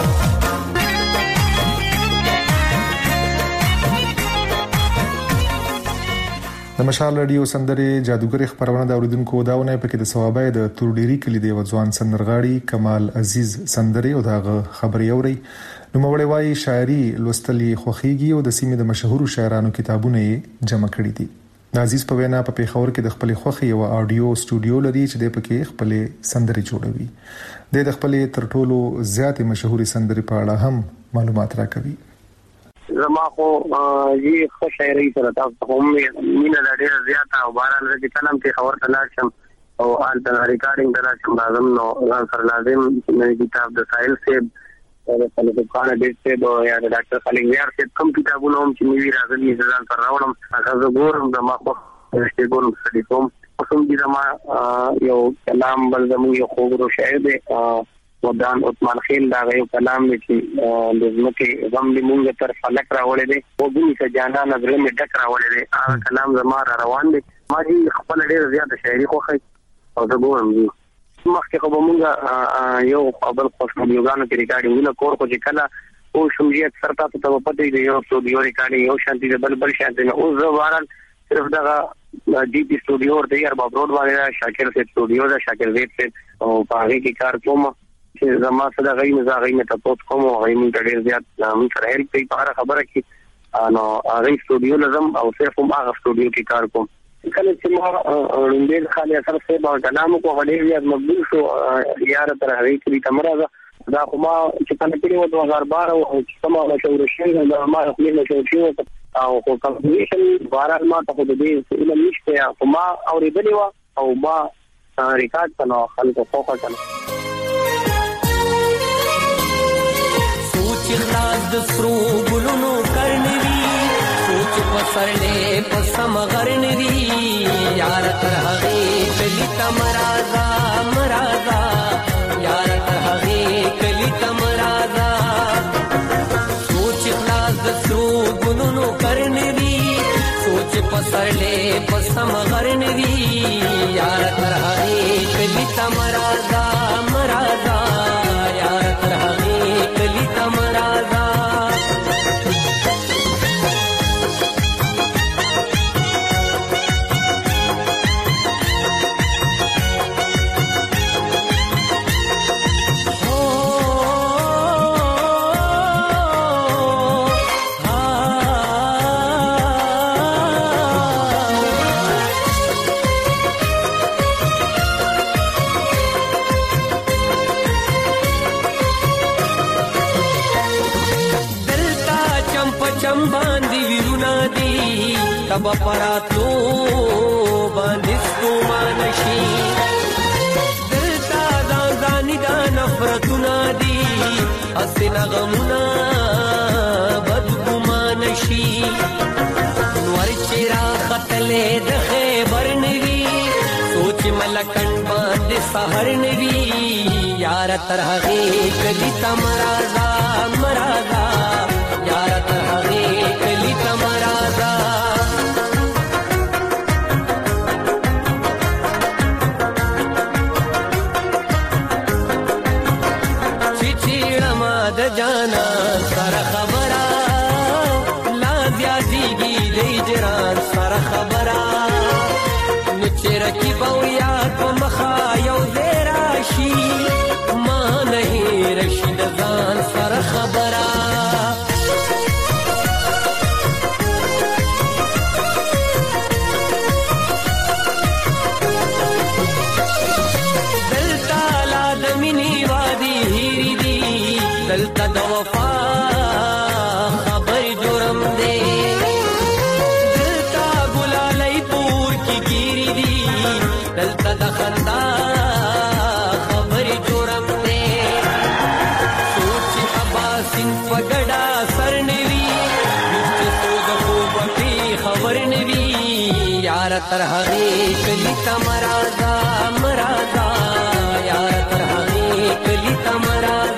د مشال رادیو سندره جادوګر خبرونه د اوریدونکو داونه پکې د ثوابای د تورډيري کلی دی وځوان سندرغاړي کمال عزیز سندره او دغه خبري اوري نو مولوی وايي شاعري لوستلي خوخيږي او د سیمې د مشهورو شاعرانو کتابونه جمع کړي دي عزیز په وینا په پیښور کې د خپل خوخي او اډیو سټوډیو لري چې د پکې خپل سندري جوړوي د خپل تر ټولو زیاتې مشهوري سندري په اړه هم معلومات راکوي زما خو یي خو شاعري سره تاسو هم مینه ډېره زیاته او باران راځي کلم کې خبر تلل شم او آل د ریکارډینګ دراشم لازم نو سر لازم مې کتاب د سایل سے او په لږه ډېر څه د یا د ډاکټر خلیل یار سے کوم کتابونه هم چې مې راغلي ځان پر راوړم هغه زګورم د ما خو چې ګورم سړي کوم کوم دي زما یو کلام بل زمو یو خوګرو شاعر دی ودان عثمان خیل دا یو کلام دی چې د زمکه غم دې مونږ تر فلک راوړې دی او دې څه جانا نظر مې ډک راوړې دی هغه کلام زما را روان دی ما دې خپل ډېر زیات شاعري خوخه او زګورم دي مخکې خو مونږ یو خپل خوشبوګانو کې ریکارډینګونه کور کو چې کله او شمجیت سرتا ته په پټي دی یو سټوډیو ریکارډینګ یو شانتي بل بل شانتي نه او زوارن صرف دا ډي پي سټوډیو ورته یار بابروډ باندې شاکر سے سټوډیو دا شاکر زید سے او پاره کې کار کوم چې زما سره غي نه غي نه تاسو کوم غي موږ ډېر زیات نام سره هیلپ کوي په خبره کې نو هغه سټوډیو لازم او صرف هغه سټوډیو کې کار کوم کله چې ما وړاندې خالي اثر څه به کلام کو غړي یا مقبول شو یار تر هغه کې تمرازه دا خو ما چې کله په دوه هزار بارہ او چې ما مشهور شي دا ما خپل مشهور شي او خو کمپیوټر بارہ ما ته د دې علم نشته او ما اورېدلی و او ما ریکارډ کړو خلکو فوکس کړو سوچ خلاص د سرو ګلونو کرنوي سوچ پسرلې پسم غرنوي یار تر هغه کلی تمرازا مرازا یار تر هغه کلی تمرازا سوچ خلاص د سرو ګلونو کرنوي سوچ پسرلې پسم غرنوي یار تر هغه کلی تمرازا مرازا یار تر هغه کلی تمرازا تبا پراتلو باندې ستومانشي دلتا ځان ځاني دا نفرتونه دي اسنه غمونه بدګمانشي نور چیرې خطلې د خیبر نوي سوچ ملکن باندې سحر نوي یار تر هغه کلی تمرازا مرازا یار تر هغه کلی تمرازا جانا سره خبره لا زیادیږي د جران سره خبره نو چیرې په یاد په مخا یو زراشي ما نه رشید ځان سره خبره دلتا د وفا خبر جرم دے دلتا گلالئی پور کی گیری دی دلتا د خندا خبر جرم دے سوچ عباسین پگڑا سر نوی بچ سوگ خوبتی خبر نوی یار تر هغه کلی تمرازا مرازا یار تر هغه کلی تمرازا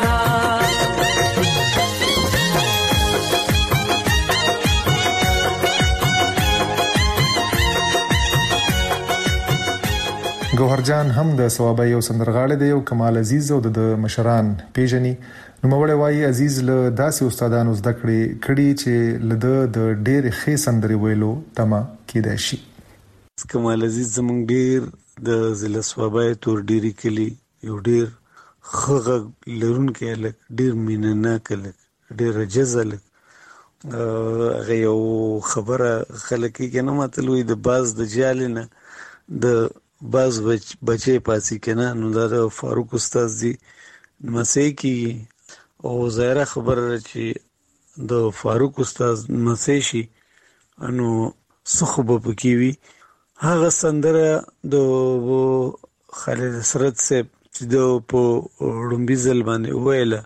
ګوهرجان هم د ثوابه یو سندرغاړی دی او کمال عزیز او د مشران پیژني نو مړی وایي عزیز له داسې استادانو زده کړې کړي چې له د ډېر ښه سندري ویلو تمه کېدای شي. کمال عزیز زمونږ ډېر د ضلع ثوابه تور ډيري کلی یو ډېر ښه لرونکی هلک ډېر مینهناک هلک ډېر عجز هلک هغه یو خبره خلک یې که نه متل وایي د باز د جالې نه د باز بچ بچې پاسې کنه نو دا فاروق استاد دی مسیح کی او ظاهره خبره چې د فاروق استاد مسیح شي انو صخبه پکې وی هغه سندره د خالد سرت صاحب چې د په رومبي ځل باندې ویله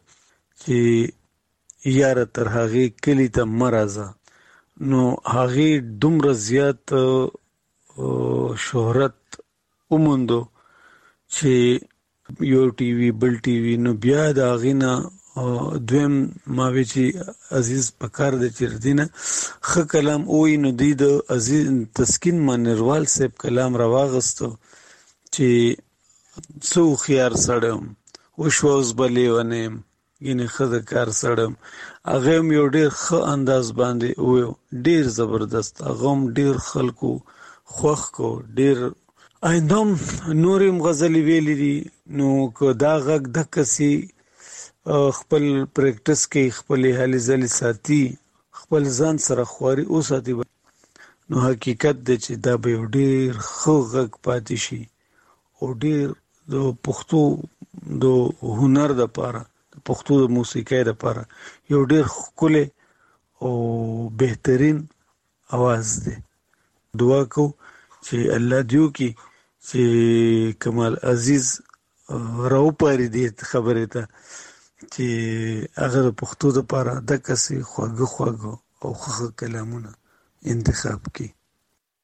چې یار تر هغه کلی ته مرزه نو هغه دومره زیات شهرت وموندو چې یو ټي وي بل ټي وي نو بیا د اغینا دویم ماوي چې عزیز پکار د چردینه خ کلام اوې نو دی د عزیز تسکین منروال صاحب کلام رواغستو چې سو خيار سړم وشوز بلې ونیم ینه خد کار سړم اغه یو ډیر خ انداز باندې و ډیر زبردست اغم ډیر خلکو خوخ کو ډیر ایندم نورم غزلی ویلی دي نو که دا غږ د کسي خپل پریکټس کې خپل حالي ځلې ساتي خپل ځان سره خواري او ساتي نو حقیقت د چې دا به ډیر خو غږ پاتې شي او ډیر د پښتو د هنر د پاره د پښتو د موسیقۍ د پاره یو ډیر خله او بهترین आवाज دی. دعا کو چې الله دیو کی چې کمال عزیز راو پاره دې خبره ته چې هغه پښتو د پاره د کسي خوږ خوږ او خخ کلامونه انتخاب کی.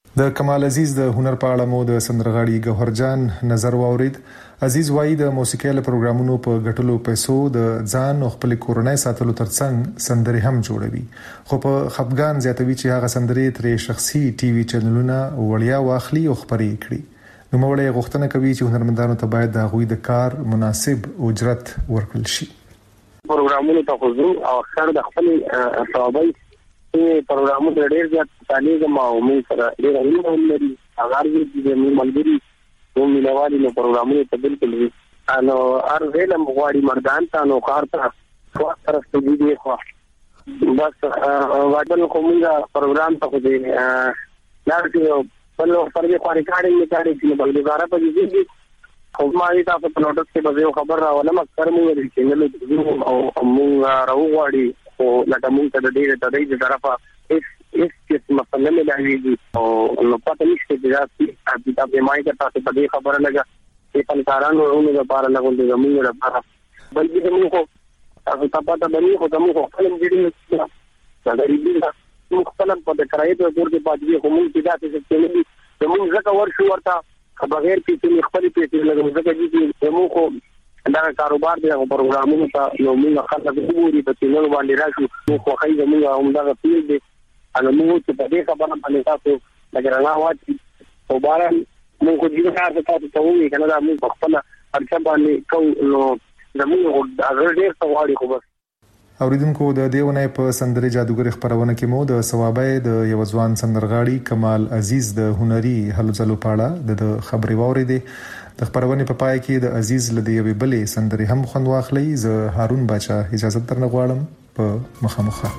د کمال عزیز د هنر په اړه مو د سندرغاړي گوهر جان نظر واورید. عزیز وای د موسیقي له پروګرامونو په غټلو پیسو د ځان او خپل کورنۍ ساتلو ترڅنګ سندري هم جوړوي، خو په خپګان زیاتوي چې هغه سندري ترې شخصي ټي وي چینلونه وړیا واخلي او خبري کړي. نو موږ غوښتنه کوي چې هنرمندانو ته باید د غوي د کار مناسب اجرت ورکړل شي. پروګرامونو ته حضور او اکثر د خپل ثوابي پروګرامونو ډېر زیات تعلیق ما او موږ سره ډېر اړین لري. هغه دې د ملګری او ملوالي نو پروګرامونو ته بالکل وي انو ار ویلم غواړي مردان ته نو کار ته خو طرف ته دی خو بس واټل کومه پروګرام ته دې لارته بل پر دې خاري کاړي نه کاړي چې بلګارا په دې خو ما دې تاسو په نوټس کې به خبر راولم اکثر موږ دې چې نو او موږ راوغواړي او لکه موږ ته د دې د دې طرفه اس اس چې مثلا مې لایي او نو پته نشته چې دا کتاب یې مای ته تاسو په دې خبره لګا چې فنکارانو ورونو د بار لګول دي زموږ لپاره بل دې موږ خو تاسو ته پته باندې خو زموږ خپل دې دا دې موږ خپل په د کرایې په تور کې پاتې خو موږ چې دا څه چې زموږ زکه ورشو ورته بغیر چې خپل پیسې لګو زکه چې موږ خو دا کاروبار دی او پروګرامونو ته نو موږ خلک وګوري په چینل باندې راشو نو خو خایي موږ هم دا پیل دي ان موږ چې په دې خبره باندې تاسو لګرا واچي او باران موږ دې کار ته تاسو ته وایي کنه دا موږ خپل ارچا باندې کو نو زموږ هغه ډېر سوالي خو بس. اوریدونکو د دیونه په سندري جادوګر خبرونه کې مو د ثوابه د یو ځوان سندرغاړي کمال عزیز د هنري هلو ځلو پاړه د خبري واورېده. د خبرونه په پای کې د عزیز لدی یوې بلې سندري هم خوند واخلي. زه هارون باچا اجازه درنه غواړم په مخامخه.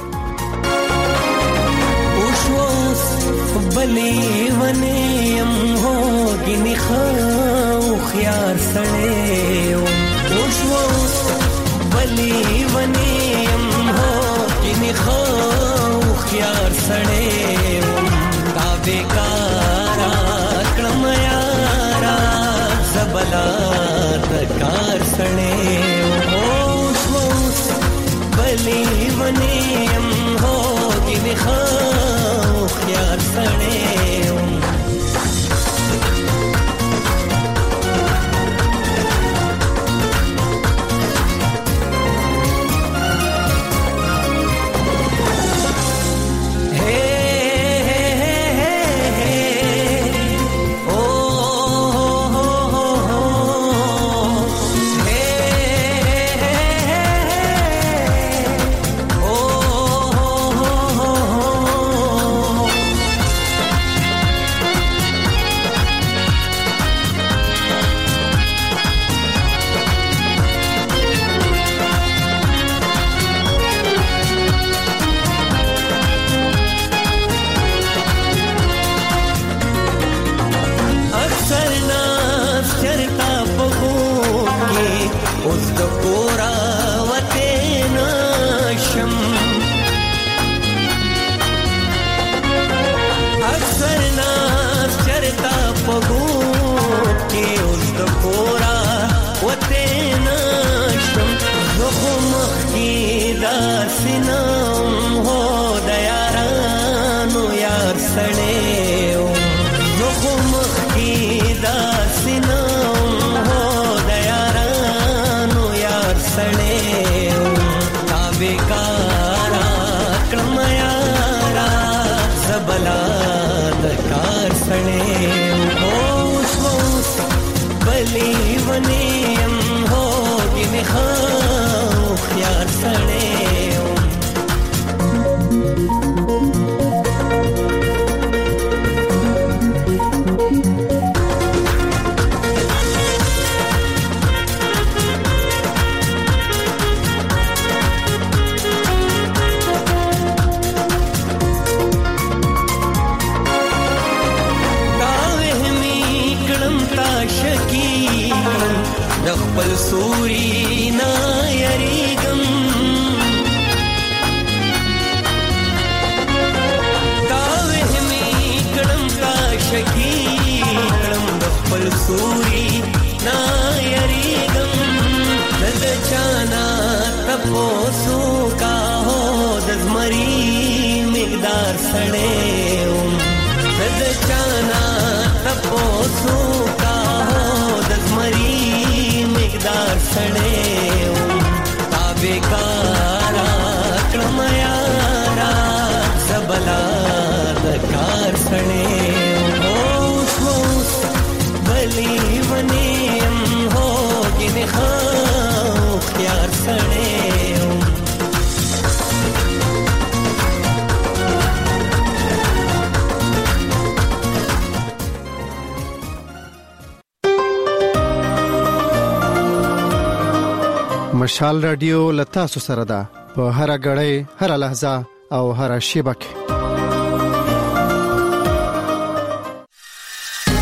اوشوس بلې ونیم هو ګني خو خيار سړې اوشوس بلې ونیم هو ګني خو خيار سړې تا بیکارا کړم یارا زبلا تکار سړې اوس اوس بلې ونیم هو کې خو خيار سړې सड़े پوسو کا هو د زمری مقدار سړې تابې کارا کړم یارا زبلا د کار سړې اوس اوس بلی ونیم هو ګنې خو خيار سړې مشال رادیو لتا سره ده په هر غړې هر لحظه او هر شیبه کې